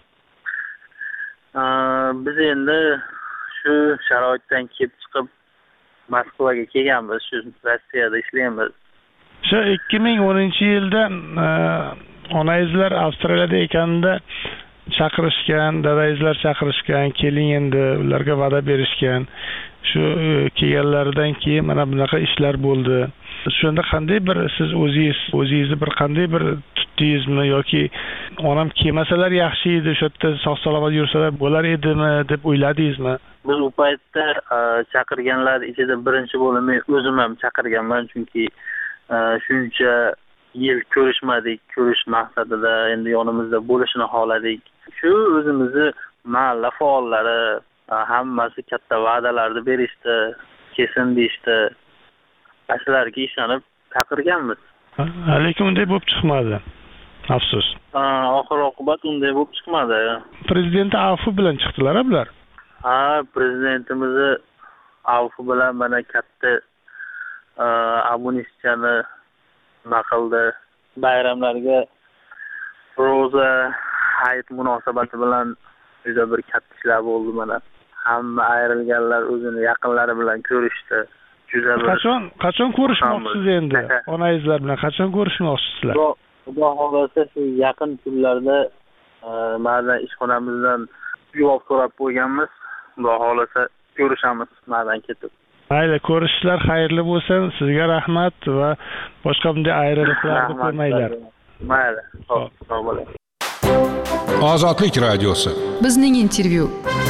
P: Biz endi shu sharoitdan kelib chiqib Moskvaga kelganmiz, shu Rossiyada ishlaymiz.
I: Shu 2010-yilda onangizlar Avstraliyada ekanda chaqirishgan, dadangizlar chaqirishgan, keling endi ularga va'da berishgan. Shu kelganlaridan keyin mana bunaqa ishlar bo'ldi. Shunda qanday bir siz o'zingizni bir qanday bir tutdingizmi yoki onam kelmasalar yaxshi edi, shu yerda sog'-salomat yursalar bo'lar edimi deb o'yladingizmi?
P: Biz u paytda chaqirganlar ichida birinchi bo'lib men o'zim ham chaqirganman, chunki shuncha yil ko'rishmadik, ko'rish maqsadida endi yonimizda bo'lishini xohladik. Shu o'zimizni mahalla faollari hammasi katta va'dalarni berishdi, kesin deyishdi. Aslarga ishonib chaqirganmiz.
I: lekin unday bo'lib chiqmadi. Afsus.
P: Oxir oqibat unday bo'lib chiqmadi.
I: Prezident afv bilan chiqdilar bular.
P: Prezidentimiz afv bilan mana katta amnistiyani nima qildi. Bayramlarga ro'za hayit munosabati bilan juda bir katta ishlar bo'ldi mana. Hamma ayrilganlar o'zini yaqinlari bilan ko'rishdi. Juda bir
I: qachon ko'rishmoqchisiz endi? Onangizlar bilan qachon ko'rishmoqchisizlar?
P: Xudo xolasa shu yaqin kunlarda mana ishxonamizdan javob so'rab qo'yganmiz. Xudo xolasa ko'rishamiz mendan ketib.
I: Mayli, ko'rishlar xayrli bo'lsin. Sizga rahmat va boshqa bunday ayriliqlarni ko'rmanglar.
P: Mayli, sog' bo'ling.
D: Ozodlik radiosi.
C: Bizning intervyu.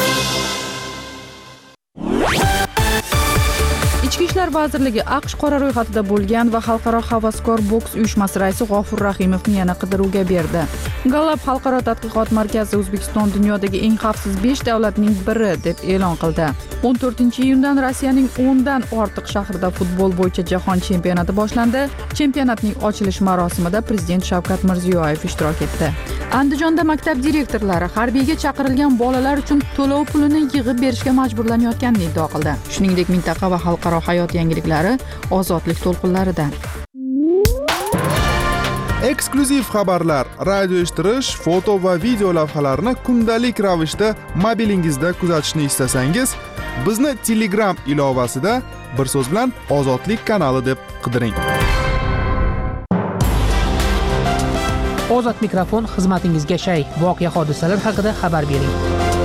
C: Ichki ishlar vazirligi AQSh qora ro'yxatida bo'lgan va xalqaro havaskor boks uyushmasi raisi G'ofur Rahimovni yana qidiruvga berdi. Gallup xalqaro tadqiqot markazi O'zbekiston dunyodagi eng xavfsiz 5 davlatning biri deb e'lon qildi. 14-iyundan Rossiyaning 10 dan ortiq shahrida futbol bo'yicha jahon chempionati boshlandi. Chempionatning ochilish marosimida prezident Shavkat Mirziyoyev ishtirok etdi. Andijonda maktab direktorlari harbiyga chaqirilgan bolalar uchun to'lov pulini yig'ib berishga majburlanayotganini iddao qildi. Shuningdek, mintaqa va xalqaro hayot yangiliklari ozodlik to'lqinlaridan.
Q: Eksklyuziv xabarlar, radio eshittirish, foto va video lavhalarni kundalik ravishda mobilingizda kuzatishni istasangiz, bizni Telegram ilovasida bir so'z bilan Ozodlik kanali deb qidiring.
G: Ozod mikrofon xizmatingizga shay. Voqea hodisalar haqida xabar bering.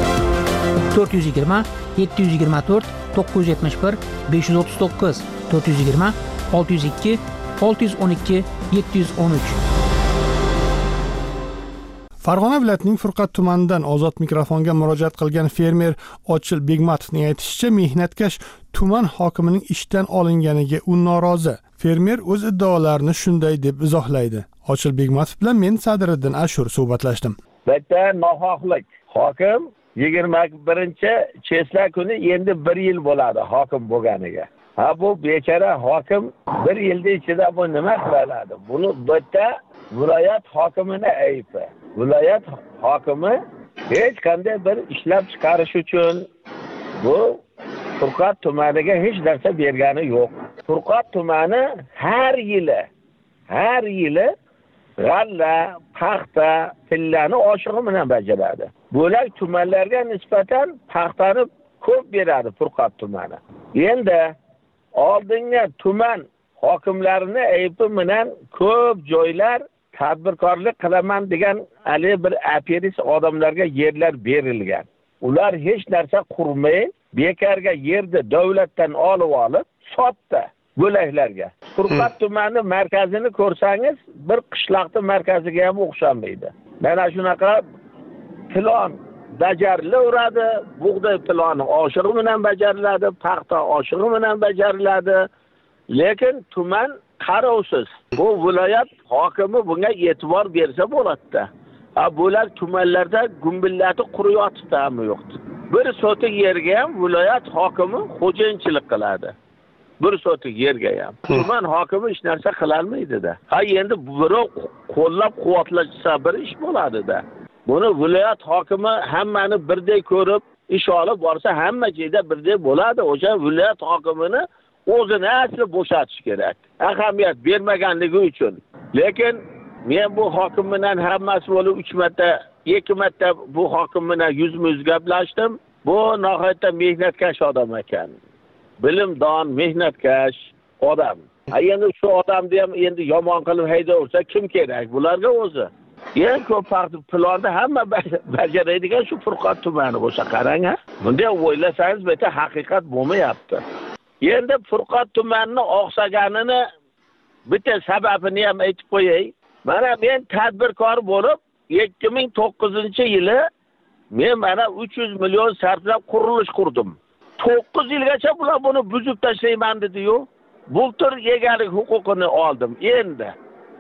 G: 420 724 971 539 420 602 612 713.
O: Farg'ona viloyatining Furqat tumanidan Ozod mikrofonga murojaat qilgan fermer Ochil Begmatovning aytishicha, mehnatkash tuman hokimining ishdan olinganiga u norozi. Fermer o'z iddaolarini shunday deb izohlaydi. Ochil Begmatov bilan men Sadiriddin Ashur suhbatlashdim.
R: Bitta nohaqlik. Hokim 21-chesla kuni endi 1 yil bo'ladi hokim bo'lganiga. Bu bechara hokim 1 yilda ichida bu nima qiladi? Buni bitta viloyat hokimining aybi. Viloyat hokimi hech qanday bir ishlab chiqarish uchun bu Furqat tumaniga hech narsa bergani yo'q. Furqat tumani har yili g'alla, paxta, tillani oshig'i bilan bajaradi. Bo'lak tumanlarga nisbatan paxtani ko'p beradi Furqat tumani. Endi oldingi tuman hokimlarini aybi bilan ko'p joylar tadbirkorlik qilaman degan ali bir aperis odamlarga yerlar berilgan. Ular hech narsa qurmay, bekarga yerni davlatdan olib sotdi bo'laklarga. Furqat tumani markazini ko'rsangiz, bir qishloqning markaziga ham o'xshamaydi. Mana shunaqa plan bajarilaveradi, bug'doy plani oshig'i bilan bajariladi, paxta oshig'i bilan bajariladi. Lekin tuman qarovsiz. Bu viloyat hokimi bunga e'tibor bersa bo'ladi. Bular tumanlarda gumbillati quriyotibdi ham yo'qdi. Bir sotik yerga ham viloyat hokimi xo'jayinchilik qiladi. Bir sotik yerga ham. Tuman hokimi hech narsa qila olmaydi-da. Endi birov qo'llab-quvvatlashsa bir ish bo'ladi-da. Buni viloyat hokimi hammani birday ko'rib, ish olib borsa hamma joyda birday bo'ladi. O'sha viloyat hokimini o'zini asli bo'shatish kerak. Ahamiyat bermaganligi uchun. Lekin men bu hokim bilan hammasi bo'lib 3 marta, 2 marta bu hokim bilan yuzma-yuz gaplashdim. Bu nihoyatda mehnatkash odam ekan. Bilimdon, mehnatkash odam. Endi shu odamni ham endi yomon qilib haydaversa kim kerak bularga o'zi? Eng ko'p planda hamma bajaradigan shu Furqat tumani bo'lsa qarang ha. Bunday o'ylasangiz bitta haqiqat bo'lmayapti. Endi Furqat tumanining oqsaganini bitta sababini ham aytib qo'yay. Mana men tadbirkor bo'lib 2009-yili men mana 300 million sarflab qurilish qurdim. 9 yilgacha bular buni buzib tashlayman dedi-yu. Bultur egalik huquqini oldim endi.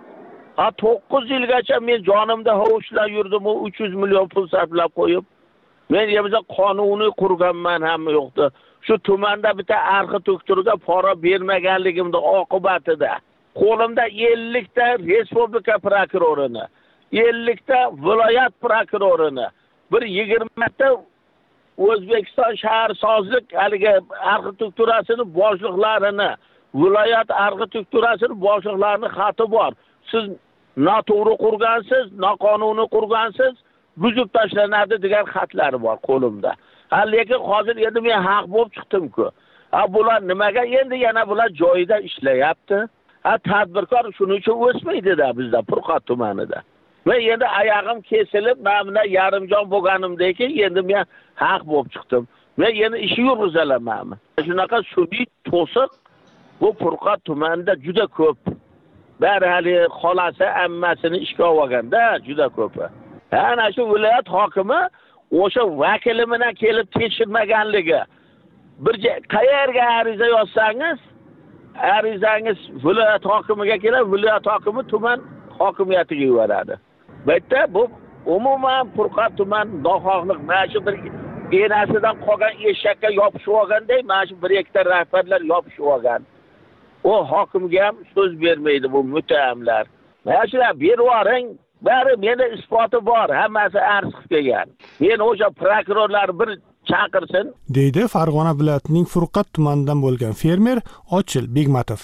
R: 9 yilgacha men jonimda hovuchlab yurdim, 300 million pul sarflab qo'yib. Men yerda qonuniy qurganman ham yo'qdi. Shu tumanda bitta arxi to'kturga pora bermaganligimda oqibatida qo'limda 50 ta respublika prokurorini, 50 ta viloyat prokurorini, bir 20 ta O'zbekiston shaharsozlik haligi arxitekturasini boshliqlarini, viloyat arxitekturasini boshliqlarini xati bor. Siz noto'g'ri qurgansiz, noqonuniy qurgansiz, buzib tashlanadi degan xatlari bor qo'limda. Lekin hozir endi men haq bo'lib chiqdim-ku. Bular nimaga endi yana bular joyida ishlayapti? Tadbirkor shuning uchun o'smaydi-da bizda Furqat tumanida. Va endi oyog'im kesilib, mana yarimjon bo'lganimdan keyin endi men haq bo'lib chiqdim. Men endi ish yurg'izalamanmi? Shunaqa sun'iy to'siq bu Furqat tumanida juda ko'p. Bari hali xolasi ammasini ishga olganda juda ko'p. Ana shu viloyat hokimi o'sha vakili bilan kelib tekshirmaganligi. Bir qayerga ariza yozsangiz, arizangiz viloyat hokimiga kelib, viloyat hokimi tuman hokimiyatiga yuboradi. Bitta bu umuman Furqat tuman nohaqlik, mana shu bir enasidan qolgan eshakka yopishib olganday, mana shu 1 hektar rahbarlar yopishib olgan. O hokimga ham so'z bermaydi bu muttahamlar. Mana shular berib yuboring, bari meni isboti bor, hammasi arz qilib kelgan. Men o'sha prokurorlar bir chaqirsin,
O: deydi Farg'ona viloyatining Furqat tumanidan bo'lgan fermer Ochil Begmatov.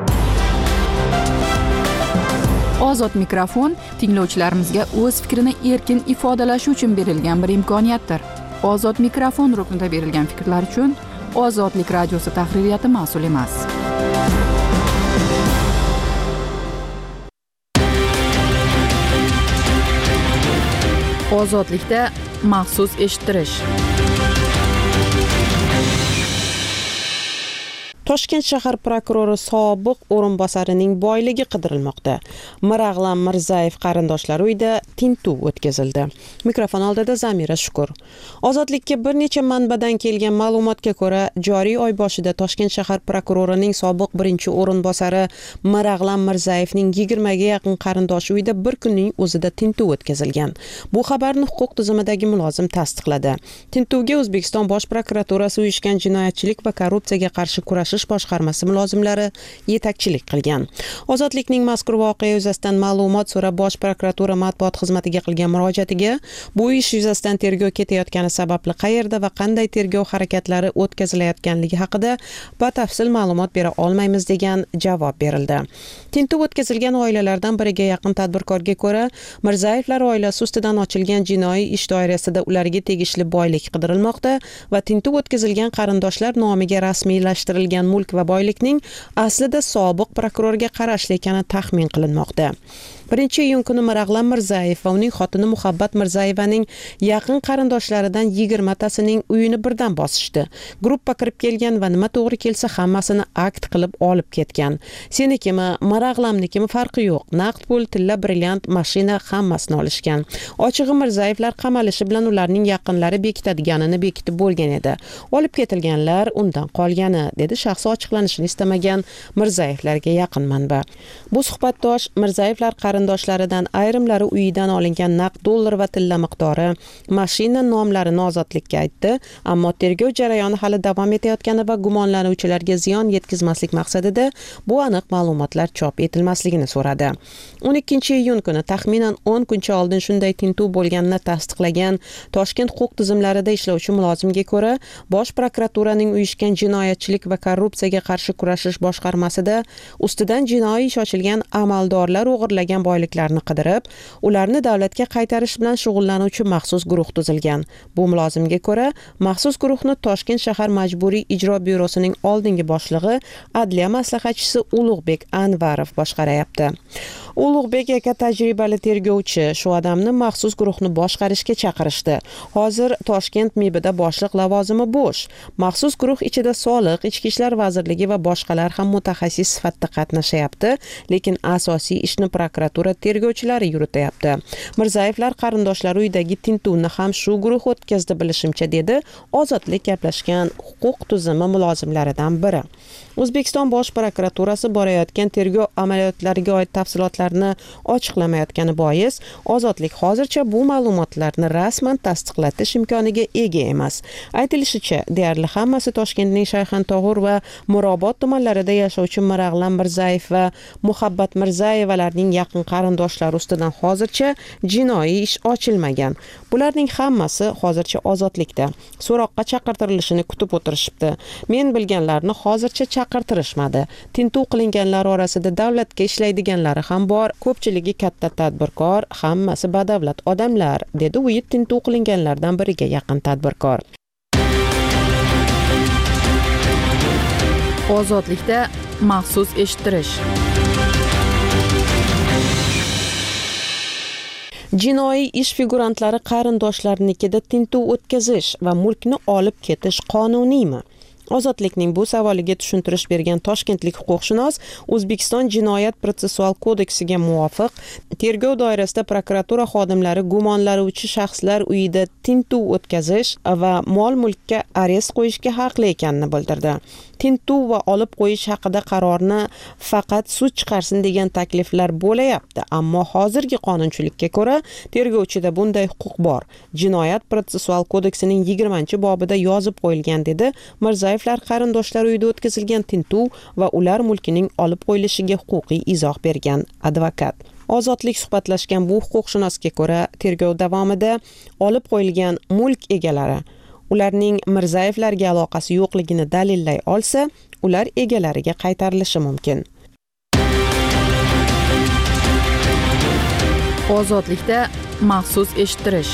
C: Ozod mikrofon tinglovchilarimizga o'z fikrini erkin ifodalashi uchun berilgan bir imkoniyatdir. Ozod mikrofon ruknida berilgan fikrlar uchun Ozodlik radiosi tahririyati mas'ul emas. Ozodlikda maxsus eshittirish.
S: Toshkent shahar prokurori sobiq o'rinbosarining boyligi qidirilmoqda. Mirag'lam Mirzayev qarindoshlari uyida tintuv o'tkazildi. Mikrofon oldida Zamira Shukur. Ozodlikka bir necha manbadan kelgan ma'lumotga ko'ra, joriy oy boshida Toshkent shahar prokurorining sobiq birinchi o'rinbosari Mirag'lam Mirzayevning 20 ga yaqin qarindoshi uyida bir kunning o'zida tintuv o'tkazilgan. Bu xabarni huquq tizimidagi mulozim tasdiqladi. Tintuvga O'zbekiston Bosh prokuraturasi uyushgan jinoyatchilik va korrupsiyaga qarshi kurashish boshqarmasi mulozimlari yetakchilik qilgan. Ozodlikning mazkur voqea yuzasidan ma'lumot so'rab Bosh prokuratura matbuot xizmatiga qilgan murojaatiga bu ish yuzasidan tergov ketayotgani sababli qayerda va qanday tergov harakatlari o'tkazilayotganligi haqida batafsil ma'lumot bera olmaymiz degan javob berildi. Tintuv o'tkazilgan oilalardan biriga yaqin tadbirkorga ko'ra, Mirzayevlar oilasi ustidan ochilgan jinoiy ish doirasida ularga tegishli boylik qidirilmoqda va tintuv o'tkazilgan qarindoshlar nomiga rasmiylashtirilgan mulk va boylikning aslida sobiq prokurorga qarashli ekani taxmin qilinmoqda. 1-iyun kuni Mirag'lam Mirzayev va uning xotini Muhabbat Mirzayevaning yaqin qarindoshlaridan 20 tasining uyini birdan bosishdi. Gruppa kirib kelgan va nima to'g'ri kelsa hammasini akt qilib olib ketgan. Senikimi, Mirag'lamnikimi farqi yo'q. Naqd pul, tilla, brilliant, mashina hammasini olishgan. Ochig'i Mirzayevlar qamalishi bilan ularning yaqinlari bekitadiganini bekitib bo'lgan edi. Olib ketilganlar undan qolgani, dedi shaxsi ochiqlanishini istamagan Mirzayevlarga yaqin manba. Bu suhbatdosh Mirzayevlar qarindoshlaridan ayrimlari uyidan olingan naqd dollar va tilla miqdori, mashina nomlarini Ozodlikka aytdi, ammo tergov jarayoni hali davom etayotgani va gumonlanuvchilarga ziyon yetkazmaslik maqsadida bu aniq ma'lumotlar chop etilmasligini so'radi. 12-iyun kuni taxminan 10 kuncha oldin shunday tintuv bo'lganini tasdiqlagan Toshkent huquq tizimlarida ishlovchi mulozimga ko'ra, Bosh prokuraturaning uyushgan jinoyatchilik va korrupsiyaga qarshi kurashish boshqarmasida ustidan jinoiy ish ochilgan amaldorlar o'g'irlagan boyliklarni qidirib, ularni davlatga qaytarish bilan shug'ullanuvchi maxsus guruh tuzilgan. Bu mulozimga ko'ra, maxsus guruhni Toshkent shahar majburiy ijro byurosining oldingi boshlig'i, adliya maslahatchisi Ulug'bek Anvarov boshqaryapti. Ulug'bek aka tajribali tergovchi, shu odamni maxsus guruhni boshqarishga chaqirishdi. Hozir Toshkent MIBida boshliq lavozimi bo'sh. Maxsus guruh ichida Soliq, Ichki ishlar vazirligi va boshqalar ham mutaxassis sifatida qatnashyapti, lekin asosiy ishni prokuratura prokuratura tergovchilari yurityapti. Mirzayevlar qarindoshlari uyidagi tintuvni ham shu guruh o'tkazdi bilishimcha, dedi Ozodlik gaplashgan huquq tuzumi mulozimlaridan biri. O'zbekiston Bosh prokuraturasi borayotgan tergov amaliyotlariga oid tafsilotlarni ochiqlamayotgani bois, Ozodlik hozircha bu ma'lumotlarni rasman tasdiqlatish imkoniga ega emas. Aytilishicha, deyarli hammasi Toshkentning Shayxontohur va Mirobod tumanlarida yashovchi Mirag'lam Mirzayev va Muhabbat Mirzayevalarning yaqin qarindoshlari ustidan hozircha jinoiy ish ochilmagan. Bularning hammasi hozircha ozodlikda. So'roqqa chaqirtirilishini kutib o'tirishibdi. Men bilganlarni hozircha chaqirtirishmadi. Tintuv qilinganlar orasida davlatga ishlaydiganlari ham bor, ko'pchiligi katta tadbirkor, hammasi badavlat odamlar, dedi uyi tintuv qilinganlardan biriga yaqin tadbirkor.
C: Ozodlikda maxsus eshittirish.
S: Jinoiy ish figurantlari qarindoshlarnikida tintuv o'tkazish va mulkni olib ketish qonuniymi? Ozodlikning bu savoliga tushuntirish bergan toshkentlik huquqshunos O'zbekiston Jinoyat protsessual kodeksiga muvofiq tergov doirasida prokuratura xodimlari gumonlanuvchi shaxslar uyida tintuv o'tkazish va mol-mulkka arest qo'yishga haqli ekanini bildirdi. Tintuv va olib qo'yish haqida qarorni faqat sud chiqarsin degan takliflar bo'layapti, ammo hozirgi qonunchilikka ko'ra tergovchida bunday huquq bor. Jinoyat protsessual kodeksining 20-bobida yozib qo'yilgan, dedi Mirzayevlar qarindoshlari uyida o'tkazilgan tintuv va ular mulkining olib qo'yilishiga huquqiy izoh bergan advokat. Ozodlik suhbatlashgan bu huquqshunosga ko'ra, tergov davomida olib qo'yilgan mulk egalari ularning Mirzayevlarga aloqasi yo'qligini dalillay olsa, ular egalariga qaytarilishi mumkin.
C: Ozodlikda maxsus eshittirish.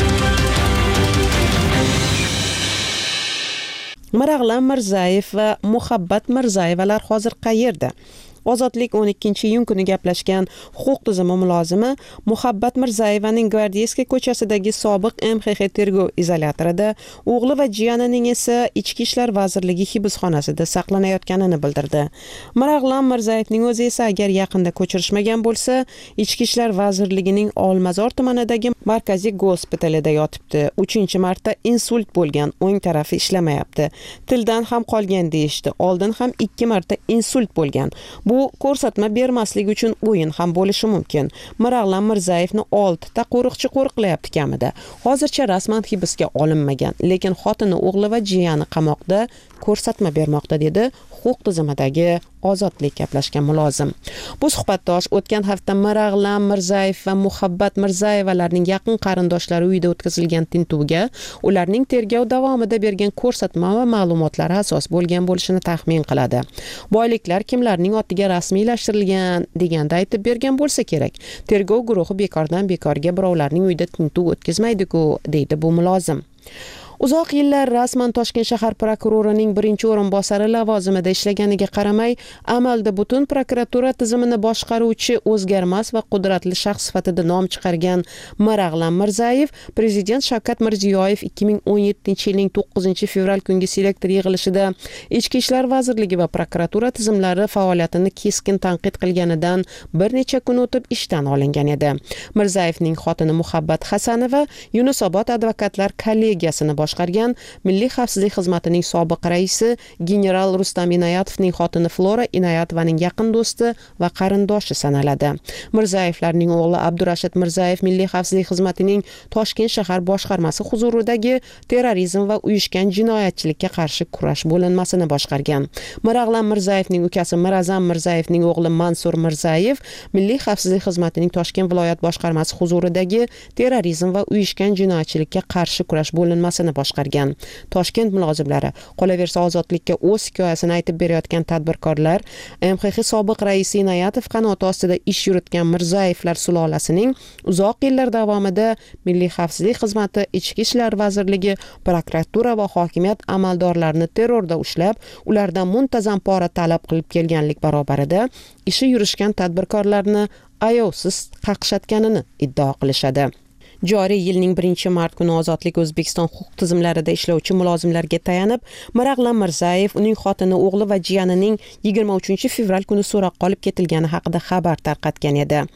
S: Mirag'lam Mirzayev va Muhabbat Mirzayevalar hozir qayerda? Ozodlik 12-iyun kuni gaplashgan huquq tuzumi mulozimi Muhabbat Mirzayevaning Gvardeyskiy ko'chasidagi sobiq MXX tergov izolyatorida, o'g'li va jiyanining esa Ichki ishlar vazirligi hibsxonasida saqlanayotganini bildirdi. Mirag'lam Mirzayevning o'zi esa agar yaqinda ko'chirishmagan bo'lsa, Ichki ishlar vazirligining Olmazor tumanidagi markaziy gospitalida yotibdi. 3-marta insult bo'lgan, o'ng tarafi ishlamayapti. Tildan ham qolgan deyishdi. Oldin ham 2 marta insult bo'lgan. Bu ko'rsatma bermaslik uchun o'yin ham bo'lishi mumkin. Mirag'lam Mirzayevni 6 ta qo'riqchi qo'riqlayapti kamida. Hozircha rasman hibsga olinmagan, lekin xotini, o'g'li va jiyani qamoqda ko'rsatma bermoqda, dedi huquq tizimidagi Ozodlik gaplashgan mulozim. Bu suhbatdosh o'tgan hafta Mirag'lam Mirzayev va Muhabbat Mirzayevalarning yaqin qarindoshlari uyida o'tkazilgan tintuvga ularning tergov davomida bergan ko'rsatma va ma'lumotlari asos bo'lgan bo'lishini taxmin qiladi. Boyliklar kimlarning otiga rasmiylashtirilgan deganda aytib bergan bo'lsa kerak. Tergov guruhi bekordan bekorga birovlarning uyida tintuv o'tkazmaydi-ku, deydi bu mulozim. Uzoq yillar rasman Toshkent shahar prokurorining birinchi o'rinbosari lavozimida ishlaganiga qaramay, amalda butun prokuratura tizimini boshqaruvchi o'zgarmas va qudratli shaxs sifatida nom chiqargan Mirag'lam Mirzayev Prezident Shavkat Mirziyoyev 2017-yilning 9-fevral kungi selektor yig'ilishida Ichki ishlar vazirligi va prokuratura tizimlari faoliyatini keskin tanqid qilganidan bir necha kun o'tib ishdan olingan edi. Mirzayevning xotini Muhabbat Hasanova Yunusobod advokatlar kollegiyasini boshqargan Milliy xavfsizlik xizmatining sobiq raisi general Rustam Inoyatovning xotini Flora Inoyatovaning yaqin do'sti va qarindoshi sanaladi. Mirzayevlarning o'g'li Abdurashid Mirzayev Milliy xavfsizlik xizmatining Toshkent shahar boshqarmasi huzuridagi terrorizm va uyushgan jinoyatchilikka qarshi kurash bo'linmasini boshqargan. Mirag'lam Mirzayevning ukasi Mirazam Mirzayevning o'g'li Mansur Mirzayev Milliy xavfsizlik xizmatining Toshkent viloyat boshqarmasi huzuridagi terrorizm va uyushgan jinoyatchilikka qarshi kurash bo'linmasini boshqargan. Toshkent mulozimlari, qolaversa Ozodlikka o'z hikoyasini aytib berayotgan tadbirkorlar, MXX sobiq raisi Inoyatov qanoti ostida ish yuritgan Mirzayevlar sulolasining uzoq yillar davomida Milliy xavfsizlik xizmati, Ichki ishlar vazirligi, prokuratura va hokimiyat amaldorlarini terrorda ushlab, ulardan muntazam pora talab qilib kelganlik barobarida ishi yurishgan tadbirkorlarni ayovsiz qaqshatganini iddao qilishadi. Joriy yilning 1-mart kuni Ozodlik O'zbekiston huquq tizimlarida ishlovchi mulozimlarga tayanib, Mirag'lam Mirzayev, uning xotini, o'g'li va jiyanining 23-fevral kuni so'roqqa olib ketilgani haqida xabar tarqatgan edi.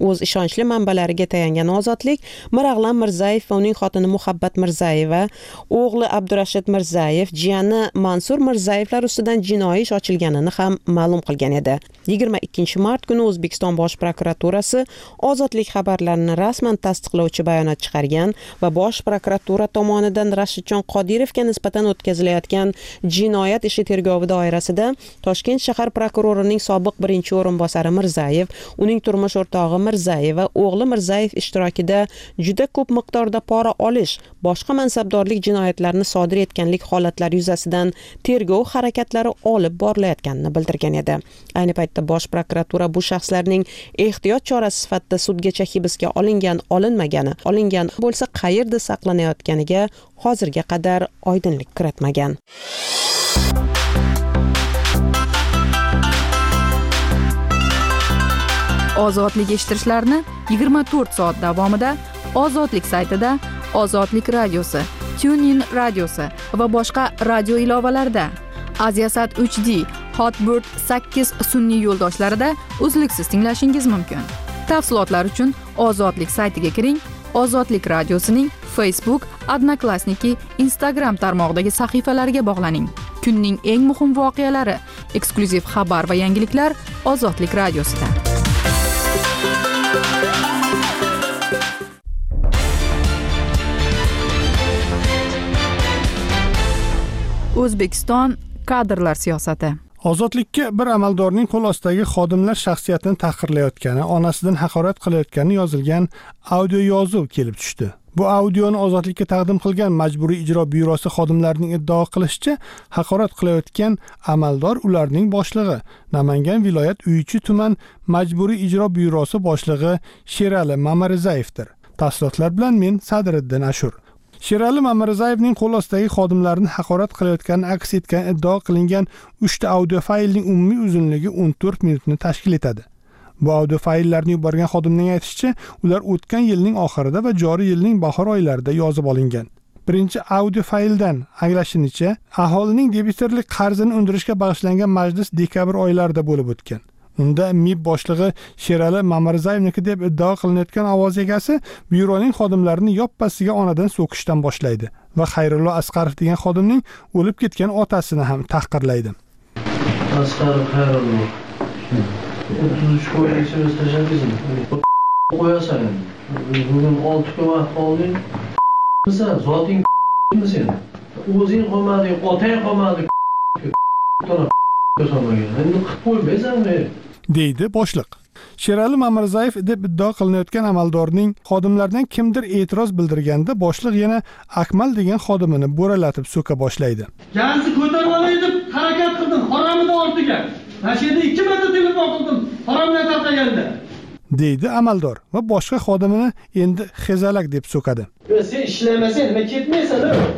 S: O'z ishonchli manbalariga tayangan Ozodlik Mirag'lan Mirzayev va uning xotini Muhabbat Mirzayeva, o'g'li Abdurashid Mirzayev, jiyani Mansur Mirzayevlar ustidan jinoiy ish ochilganini ham ma'lum qilgan edi. 22-mart kuni O'zbekiston Bosh prokuraturasi Ozodlik xabarlarini rasman tasdiqlovchi bayonot chiqargan va Bosh prokuratura tomonidan Rashidjon Qodirovga nisbatan o'tkazilayotgan jinoyat ishi tergovi doirasida Toshkent shahar prokurorining sobiq birinchi o'rinbosari Mirzayev, uning turmush o'rtog'i Mirzayeva, o'g'li Mirzayev ishtirokida juda ko'p miqdorda pora olish, boshqa mansabdorlik jinoyatlarini sodir etganlik holatlari yuzasidan tergov harakatlari olib borilayotganini bildirgan edi. Ayni paytda Bosh prokuratura bu shaxslarning ehtiyot chorasi sifatida sudgacha hibsga olingan bo'lsa qayerda saqlanayotganiga hozirga qadar oydinlik kiritmagan.
C: Ozodlik eshittirishlarni 24 soat davomida Ozodlik saytida, Ozodlik radiosi, TuneIn radiosi va boshqa radio ilovalarida, Aziasat 3D, Hotbird 8 sun'iy yo'ldoshlarida uzluksiz tinglashingiz mumkin. Tafsilotlar uchun Ozodlik saytiga kiring. Ozodlik radiosining Facebook, Odnoklassniki, Instagram tarmog'idagi sahifalariga bog'laning. Kunning eng muhim voqealari, eksklyuziv xabar va yangiliklar Ozodlik radiosida. O'zbekiston kadrlar siyosati.
O: Ozodlikka bir amaldorning qo'l ostidagi xodimlar shaxsiyatini tahqirlayotgani, onasidan haqorat qilayotgani yozilgan audio yozuv kelib tushdi. Bu audioni Ozodlikka taqdim qilgan Majburiy ijro byurosi xodimlarining iddao qilishicha, haqorat qilayotgan amaldor ularning boshlig'i, Namangan viloyat Uychi tuman Majburiy ijro byurosi boshlig'i Sherali Mamarizayevdir. Tafsilotlar bilan men Sadriddin Ashur. Sherali Mamarizayevning qo'l ostidagi xodimlarni haqorat qilayotgani aks etgan iddao qilingan 3 ta audio faylning umumiy uzunligi 14 minutni tashkil etadi. Bu audio fayllarni yuborgan xodimning aytishicha, ular o'tgan yilning oxirida va joriy yilning bahor oylarida yozib olingan. Birinchi audio fayldan anglashinishicha, aholining debitorlik qarzini undirishga bag'ishlangan majlis dekabr oylarida bo'lib o'tgan. Unda MIB boshlig'i Sherali Mamarizayevniki deb iddao qilinayotgan ovoz egasi byuroning xodimlarini yoppasiga onadan so'kishdan boshlaydi va Xayrullo Asqarov degan xodimning o'lib ketgan otasini ham tahqirlaydi.
F: Asqarov Xayrullo 33 qo'yishimiz tashabbusini qo'yasan. Bugun 6 kun vaqt qolding. Sen zoting sen. O'zing qolmading, otang qolmadi. deydi boshliq. Sherali Mamarizayeva deb iddao qilinayotgan amaldorning xodimlardan kimdir e'tiroz bildirganda boshliq yana Akmal degan xodimini bo'ralatib so'ka boshlaydi.
T: Gazni ko'tarib olay deb harakat qildim, haromida ortiga. Mashina 2 marta telefon qildim, haromdan tarqaganda.
O: deydi amaldor va boshqa xodimini endi xezalak deb so'kadi.
T: Sen ishlamasang nima ketmaysan?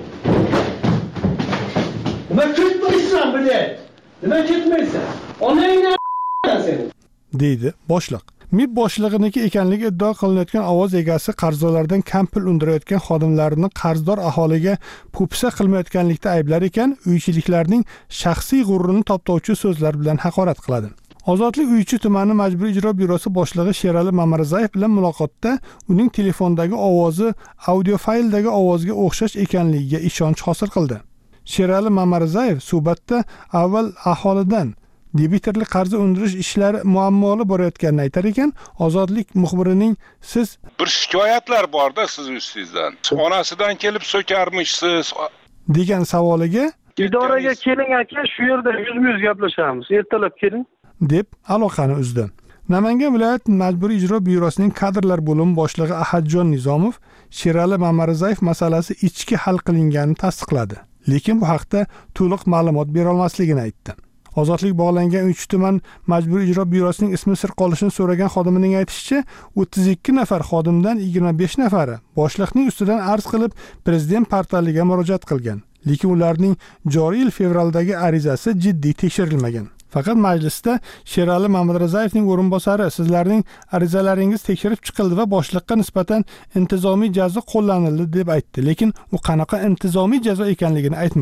T: Nima ketmaysan bilet? Nima ketmaysan? Onangni sen. deydi boshliq. MIB boshlig'iniki ekanligi iddao qilinayotgan ovoz egasi qarzdorlardan kam pul undirayotgan xodimlarini qarzdor aholiga po'pisa qilmayotganlikda ayblar ekan, uychiliklarning shaxsiy g'urrini toptovchi so'zlar bilan haqorat qiladi. Ozodlik Uychi tumani Majburiy ijro byurosi boshlig'i Sherali Mamarizayev bilan muloqotda uning telefondagi ovozi audio fayldagi ovozga o'xshash ekanligiga ishonch hosil qildi. Sherali Mamarizayev suhbatda avval aholidan debitorlik qarzi undirish ishlari muammoli borayotganini aytar ekan, Ozodlik muxbirining siz
D: bir shikoyatlar borda siz ustingizdan. Onasidan kelib so'karmishsiz
O: degan savoliga
U: idoraga keling aka, shu yerda yuzma-yuz gaplashamiz. Ertalab keling
O: deb aloqani uzdi. Namangan viloyat Majburiy ijro byurosining kadrlar bo'limi boshlig'i Ahadjon Nizomov Sherali Mamarizayev masalasi ichki hal qilinganini tasdiqladi, lekin bu haqda to'liq ma'lumot bera olmasligini aytdi. Ozodlik bog'langan 3 tuman Majburiy ijro byurosining ismi sir qolishini so'ragan xodimining aytishicha, 32 nafar xodimdan 25 nafari boshliqning ustidan arz qilib prezident portaliga murojaat qilgan, lekin ularning joriy yil fevraldagi arizasi jiddiy tekshirilmagan. Faqat majlisda Sherali Mamarizayevning o'rinbosari sizlarning arizalaringiz tekshirib chiqildi va boshliqqa nisbatan intizomiy jazo qo'llanildi deb aytdi, lekin u qanaqa intizomiy jazo ekanligini aytmadi.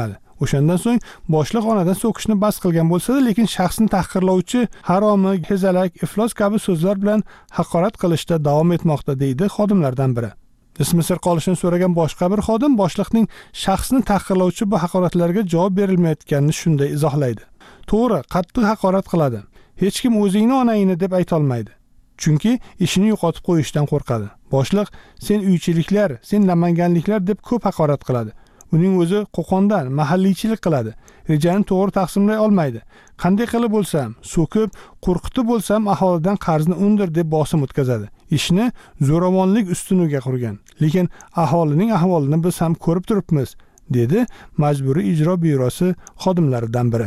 O: O'shandan so'ng boshliq onadan so'kishni bas qilgan bo'lsa-da, lekin shaxsni tahqirlovchi, haromi, hezalak, iflos kabi so'zlar bilan haqorat qilishda davom etmoqda, deydi xodimlardan biri. Ismi sir qolishini so'ragan boshqa bir xodim boshliqning shaxsni tahqirlovchi bu haqoratlarga javob berilmayotganini shunday izohlaydi. To'g'ri, qattiq haqorat qiladi. Hech kim o'zingni onangni deb ayta olmaydi. Chunki ishini yo'qotib qo'yishdan qo'rqadi. Boshliq sen uychiliklar, sen namanganliklar deb ko'p haqorat qiladi. Uning o'zi Qo'qondan mahalliychilik qiladi. Rejani to'g'ri taqsimlay olmaydi. Qanday qilib bo'lsam, so'kib, qo'rqitib bo'lsam aholidan qarzni undir deb bosim o'tkazadi. Ishni zo'ravonlik ustuniga qurgan. Lekin aholining ahvolini biz ham ko'rib turibmiz, dedi Majburiy ijro byurosi xodimlaridan biri.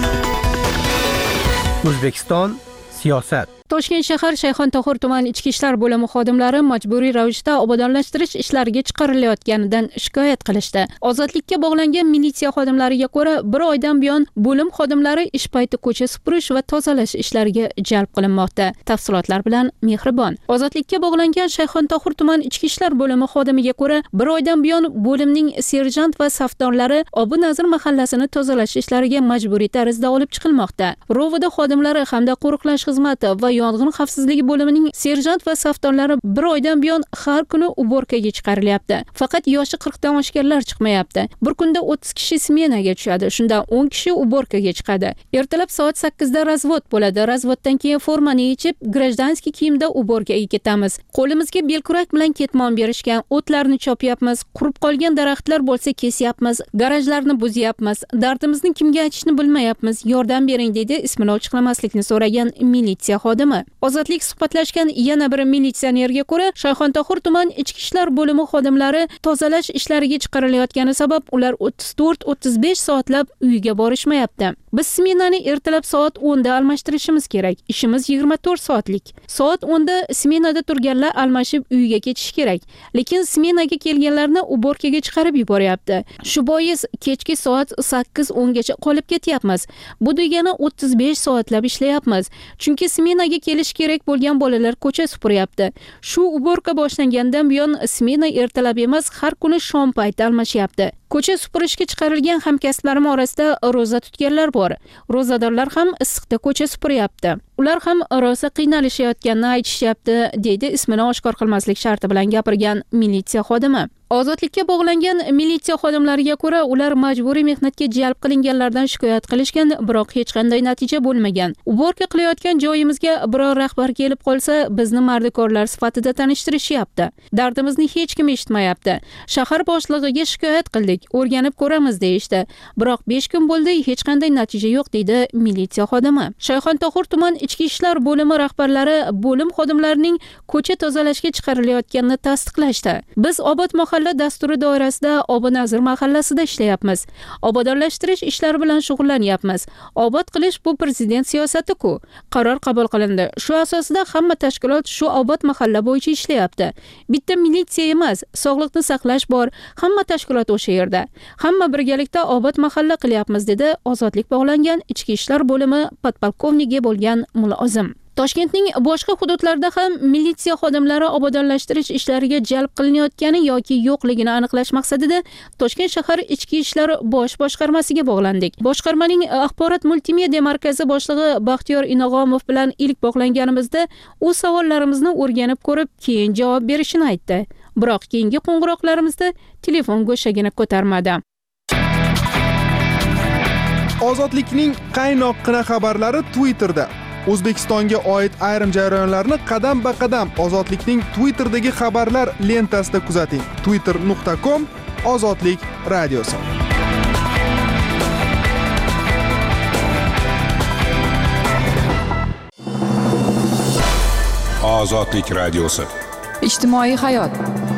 B: O'zbekiston siyosat.
V: Toshkent shahar Shayxontohur tuman ichki ishlar bo'limi xodimlari majburiy ravishda obodonlashtirish ishlariga chiqarilayotganidan shikoyat qilishdi. Ozodlikka bog'langan militsiya xodimlariga ko'ra, bir oydan buyon bo'lim xodimlari ish payti ko'cha supurish va tozalash ishlariga jalb qilinmoqda. Tafsilotlar bilan Mehribon. Ozodlikka bog'langan Shayxontohur tuman ichki ishlar bo'limi xodimiga ko'ra, bir oydan buyon bo'limning serjant va safdorlari Obod Nazir mahallasini tozalash ishlariga majburiy tarzda olib chiqilmoqda. Rovida xodimlari hamda qo'riqlash xizmati va yong'in xavfsizligi bo'limining serjant va safdorlari bir oydan buyon har kuni uborkaga chiqarilyapti. Faqat yoshi 40 dan oshganlar chiqmayapti. Bir kunda 30 kishi smenaga tushadi. Shundan 10 kishi uborkaga chiqadi. Ertalab soat 8 da razvod bo'ladi. Razvoddan keyin formani yechib, grajdanskiy kiyimda uborkaga ketamiz. Qo'limizga belkurak bilan ketmon berishgan, o'tlarni chopyapmiz, qurib qolgan daraxtlar bo'lsa kesyapmiz, garajlarni buzyapmiz. Dardimizni kimga aytishni bilmayapmiz. Yordam bering, dedi ismini ochiqlamaslikni so'ragan militsiya xodimi. Ozodlik suhbatlashgan yana bir militsionerga ko'ra, Shayxontohur tuman ichki ishlar bo'limi xodimlari tozalash ishlariga chiqarilayotgani sabab ular 34-35 soatlab uyiga borishmayapti. Biz smenani ertalab soat 10 da almashtirishimiz kerak. Ishimiz 24 soatlik. Soat 10 da smenada turganlar almashib uyiga ketish kerak. Lekin smenaga kelganlarni uborkaga chiqarib yuboryapti. Shu bois kechki soat 8-10 gacha qolib ketyapmiz. Bu degani 35 soatlab ishlayapmiz. Chunki smenaga kelish kerak bo'lgan bolalar ko'cha supuryapti. Shu uborka boshlangandan buyon smena ertalab emas, har kuni shom payti almashyapti. Ko'cha supurishga chiqarilgan hamkasblarim orasida roza tutganlar bor. Rozadorlar ham issiqda ko'cha supuryapti. Ular ham rosa qiynalishayotganini aytishyapti, deydi ismini oshkor qilmaslik sharti bilan gapirgan militsiya xodimi. Ozodlikka bog'langan militsiya xodimlariga ko'ra, ular majburiy mehnatga jalb qilinganlardan shikoyat qilishgan, biroq hech qanday natija bo'lmagan. Uborka qilayotgan joyimizga biror rahbar kelib qolsa, bizni mardikorlar sifatida tanishtirishyapti. Dardimizni hech kim eshitmayapti. Shahar boshlig'iga shikoyat qildik, o'rganib ko'ramiz deyishdi. Biroq 5 kun bo'ldi, hech qanday natija yo'q, deydi militsiya xodimi. Shayxontohur tuman ichki ishlar bo'limi rahbarlari bo'lim xodimlarining ko'cha tozalashga chiqarilayotganini tasdiqlashdi. Biz Obod mahalla dasturi doirasida Obod Nazir mahallasida ishlayapmiz. Obodonlashtirish ishlari bilan shug'ullanyapmiz. Obod qilish bu prezident siyosati-ku. Qaror qabul qilindi. Shu asosida hamma tashkilot shu Obod mahalla bo'yicha ishlayapti. Bitta militsiya emas, sog'liqni saqlash bor, hamma tashkilot o'sha yerda. Hamma birgalikda Obod mahalla qilyapmiz, dedi ozodlik bog'langan ichki ishlar bo'limi podpolkovnigi bo'lgan mulozim. Toshkentning boshqa hududlarida ham militsiya xodimlari obodonlashtirish ishlariga jalb qilinayotgani yoki yo'qligini aniqlash maqsadida Toshkent shahar ichki ishlar bosh boshqarmasiga bog'landik. Boshqarmaning axborot multimedia markazi boshlig'i Baxtiyor Inog'omov bilan ilk bog'langanimizda u savollarimizni o'rganib ko'rib, keyin javob berishini aytdi. Biroq keyingi qo'ng'iroqlarimizda telefon go'shagini ko'tarmadi.
Q: Ozodlikning qaynoqqina xabarlari Twitterda. O'zbekistonga oid ayrim jarayonlarni qadam-ba-qadam Ozodlikning Twitterdagi xabarlar lentasida kuzating. twitter.com Ozodlik radiosi.
D: Ozodlik radiosi.
E: Ijtimoiy hayot.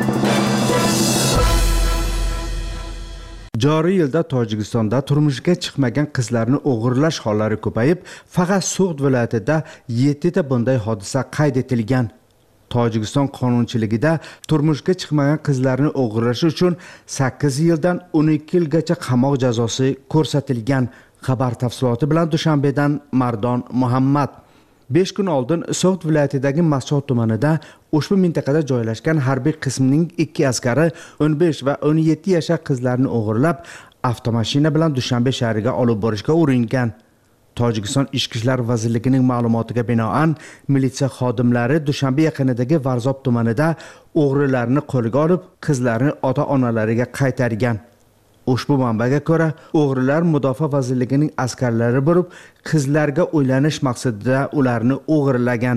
B: Joriy yilda Tojikistonda turmushga chiqmagan qizlarni o'g'irlash hollari ko'payib, faqat So'g'd viloyatida 7 ta bunday hodisa qayd etilgan. Tojikiston qonunchiligida turmushga chiqmagan qizlarni o'g'irlash uchun 8 yildan 12 yilgacha qamoq jazosi ko'rsatilgan. Xabar tafsiloti bilan Dushanbedan Mardon Muhammad. 5 kun oldin So'g'd viloyatidagi Mas'ud tumanida ushbu mintaqada joylashgan harbiy qismning 2 askari 15 va 17 yoshli qizlarni o'g'irlab, avtomashina bilan Dushanbe shahriga olib borishga uringan. Tojikiston Ichki ishlar vazirligining ma'lumotiga binoan, militsiya xodimlari Dushanbe yaqinidagi Varzob tumanida o'g'rilarni qo'lga olib, qizlarni ota-onalariga qaytargan. Ushbu manbaga ko'ra, o'g'rilar Mudofaa vazirligining askarlari bo'lib, qizlarga uylanish maqsadida ularni o'g'irlagan.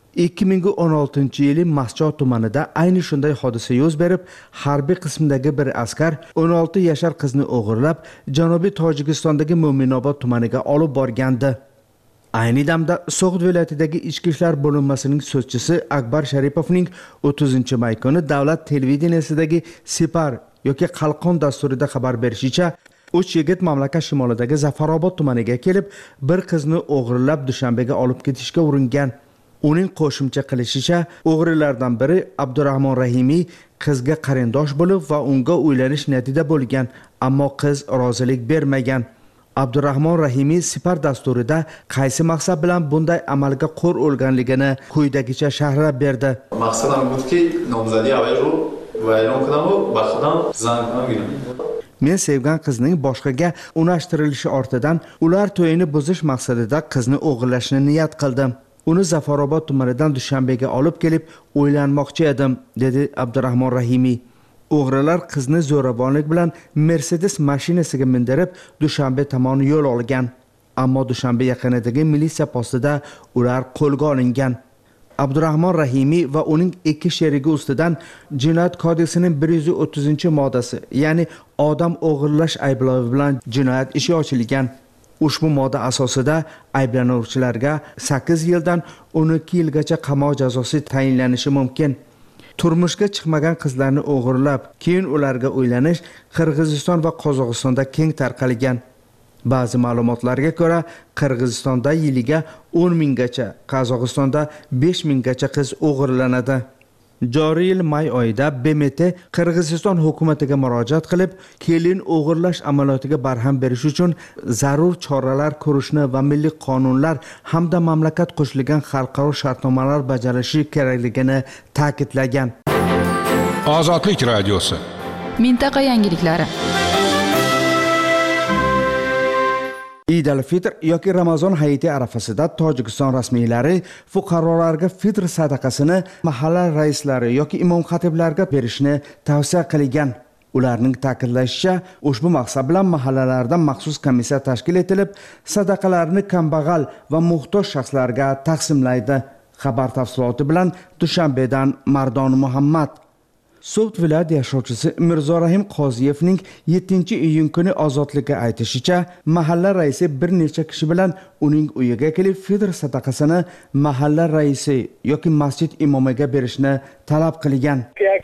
B: 2016-yili Masjid tumanida ayni shunday hodisa yuz berib, harbiy qismdagi bir askar 16 yashar qizni o'g'irlab, Janubiy Tojikistondagi Mo'minobod tumaniga olib borgandi. Ayni damda So'g'd viloyatidagi Ichki ishlar bo'linmasining so'zchisi Akbar Sharipovning 30-may kuni davlat televideniyasida Sipar yoki Qalqon dasturida xabar berishicha, 3 yigit mamlakat shimolidagi Zafarobod tumaniga kelib, bir qizni o'g'irlab Dushanbega olib ketishga uringan. Uning qo'shimcha qilishicha, o'g'rilardan biri Abdurahmon Rahimiy qizga qarindosh bo'lib va unga uylanish niyatida bo'lgan, ammo qiz rozilik bermagan. Abdurahmon Rahimiy Sipar dasturida qaysi maqsad bilan bunday amalga qo'l olganligini quyidagicha sharhlab berdi.
H: Maqsadim budki, nomzodi avval ro vayron qildim va baxtdan zang qildim.
B: Men sevgan qizning boshqaga unashtirilishi ortidan ular to'yini buzish maqsadida qizni o'g'irlashni niyat qildim. Uni Zafarobod tumanidan Dushanbega olib kelib, o'ylanmoqchi edim, dedi Abdurahmon Rahimiy. O'g'rilar qizni zo'ravonlik bilan Mercedes mashinasiga mindirib, Dushanbe tomon yo'l olgan. Ammo Dushanbe yaqinidagi militsiya postida ular qo'lga olingan. Abdurahmon Rahimiy va uning 2 sherigi ustidan Jinoyat kodeksining 130-moddasi, ya'ni odam o'g'irlash ayblovi bilan jinoyat ishi ochilgan. Ushbu modda asosida ayblanuvchilarga 8 yildan 12 yilgacha qamoq jazosi tayinlanishi mumkin. Turmushga chiqmagan qizlarni o'g'irlab, keyin ularga uylanish Qirg'iziston va Qozog'istonda keng tarqalgan. Ba'zi ma'lumotlarga ko'ra, Qirg'izistonda yiliga 10 minggacha, Qozog'istonda 5 minggacha qiz o'g'irlanadi. Joriy yil may oyida BMT Qirg'iziston hukumatiga murojaat qilib, kelin o'g'irlash amaliyotiga barham berish uchun zarur choralar ko'rishni va milliy qonunlar hamda mamlakat qo'shilgan xalqaro shartnomalar bajarilishi kerakligini ta'kidlagan.
J: Ozodlik radiosi.
E: Mintaqa yangiliklari.
B: Eid al-Fitr yoki Ramazon hayiti arafasida Tojikiston rasmiylari fuqarolarga fitr sadaqasini mahalla raislari yoki imom xatiblarga berishni tavsiya qilgan. Ularning ta'kidlashicha, ushbu maqsad bilan mahallalarda maxsus komissiya tashkil etilib, sadaqalarni kambag'al va muhtoj shaxslarga taqsimlaydi. Xabar tafsiloti bilan Dushanbedan Mardon Muhammad. So'g'd viloyat yashovchisi Mirzorahim Qoziyevning 7-iyun kuni ozodlikka aytishicha, mahalla raisi bir necha kishi bilan uning uyiga kelib fitr sadaqasini mahalla raisi yoki masjid imomiga berishni talab qilgan.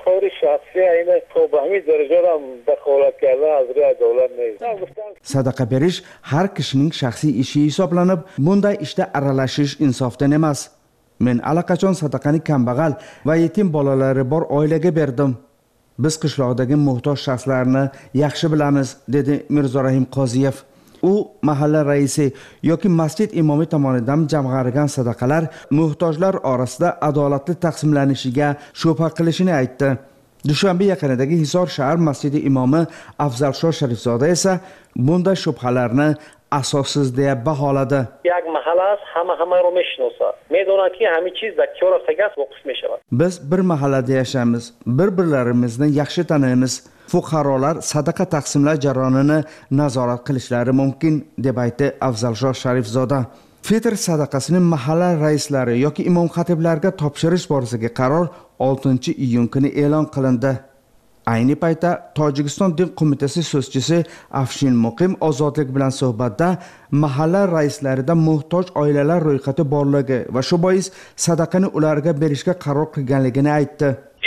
B: Sadaqa berish har kishining shaxsiy ishi hisoblanib, bunday ishda aralashish insofdan emas. Men allaqachon sadaqani kambag'al va yetim bolalari bor oilaga berdim. Biz qishloqdagi muhtoj shaxslarni yaxshi bilamiz, dedi Mirzorahim Qoziyev. U mahalla raisi yoki masjid imomi tomonidan jamg'arilgan sadaqalar muhtojlar orasida adolatli taqsimlanishiga shubha qilishini aytdi. Dushanbe yaqinidagi Hisor shahar masjidi imomi Afzalsho Sharifzoda esa bunday shubhalarni asossiz deb baholadi.
W: یک محله است همه رو میشناسه میدونن که همه چیز در کنار تگاس وقف میشود.
B: Biz bir mahallada yashaymiz, bir-birlarimizni yaxshi taniymiz. Fuqarolar sadaqa taqsimlash jarayonini nazorat qilishlari mumkin, deb aytdi Afzalsho Sharifzoda. Fitr sadaqasini mahalla raislari yoki imom xatiblarga topshirish borasidagi qaror 6-iyun kuni e'lon qilindi. Ayni paytda Tojikiston din qo'mitasi so'zchisi Afshin Muqim ozodlik bilan suhbatda mahalla raislarida muhtoj oilalar ro'yxati borligi va shu bois sadaqani ularga berishga qaror qilganligini aytdi.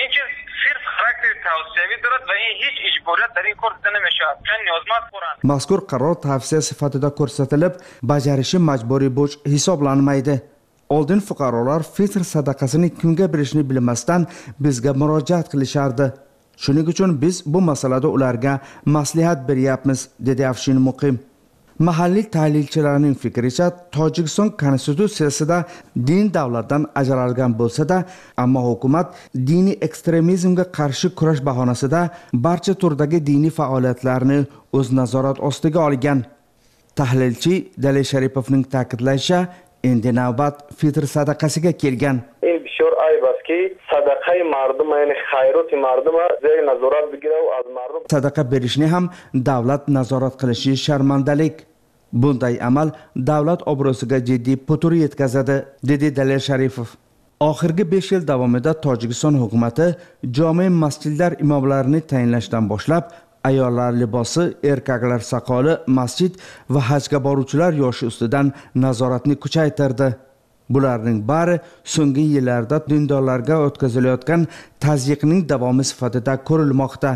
B: Mazkur qaror tavsiya sifatida ko'rsatilib, bajarishi majburiy bo'ch hisoblanmaydi. Oldin fuqarolar fitr sadaqasini kimga berishni bilmasdan bizga murojaat qilishardi. Shuning uchun biz bu masalada ularga maslahat beryapmiz, dedi Afshin Muqim. Mahalliy tahlilchilarning fikricha, Tojikiston konstitutsiyasida din davlatdan ajralgan bo'lsa-da, ammo hukumat diniy ekstremizmga qarshi kurash bahonasida barcha turdagi diniy faoliyatlarni o'z nazorat ostiga olgan. Tahlilchi Dalil Sharipovning ta'kidlashicha, endi navbat fitr sadaqasiga kelgan.
W: بسیار عیب است که صدقه مردم یعنی خیرات مردم زیر نظارت بگیره و از مردم
B: sadaqa berishni ham davlat nazorat qilishi sharmandalik. Bunday amal davlat obro'siga jiddiy putur yetkazadi, dedi Dalil Sharipov. Oxirgi 5 yil davomida Tojikiston hukumatı jome masjidlar imomlarini tayinlashdan boshlab, ayollar libosi, erkaklar soqoli, masjid va hajga boruvchilar yoshi ustidan nazoratni kuchaytirdi. Bularning bari so'nggi yillarda dindorlarga o'tkazilayotgan tazyiqning davomi sifatida ko'rilmoqda.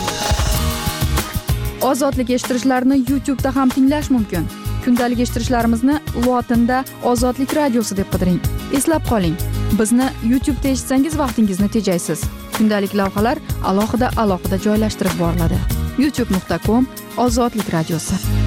C: Ozodlik eshittirishlarni YouTube'da ham tinglash mumkin. Kundalik eshittirishlarimizni lotinda Ozodlik radiosi deb qidiring. Eslab qoling, bizni YouTube'da eshitsangiz vaqtingizni tejaysiz. Kundalik lavhalar alohida joylashtirib boriladi. youtube.com Ozodlik radiosi.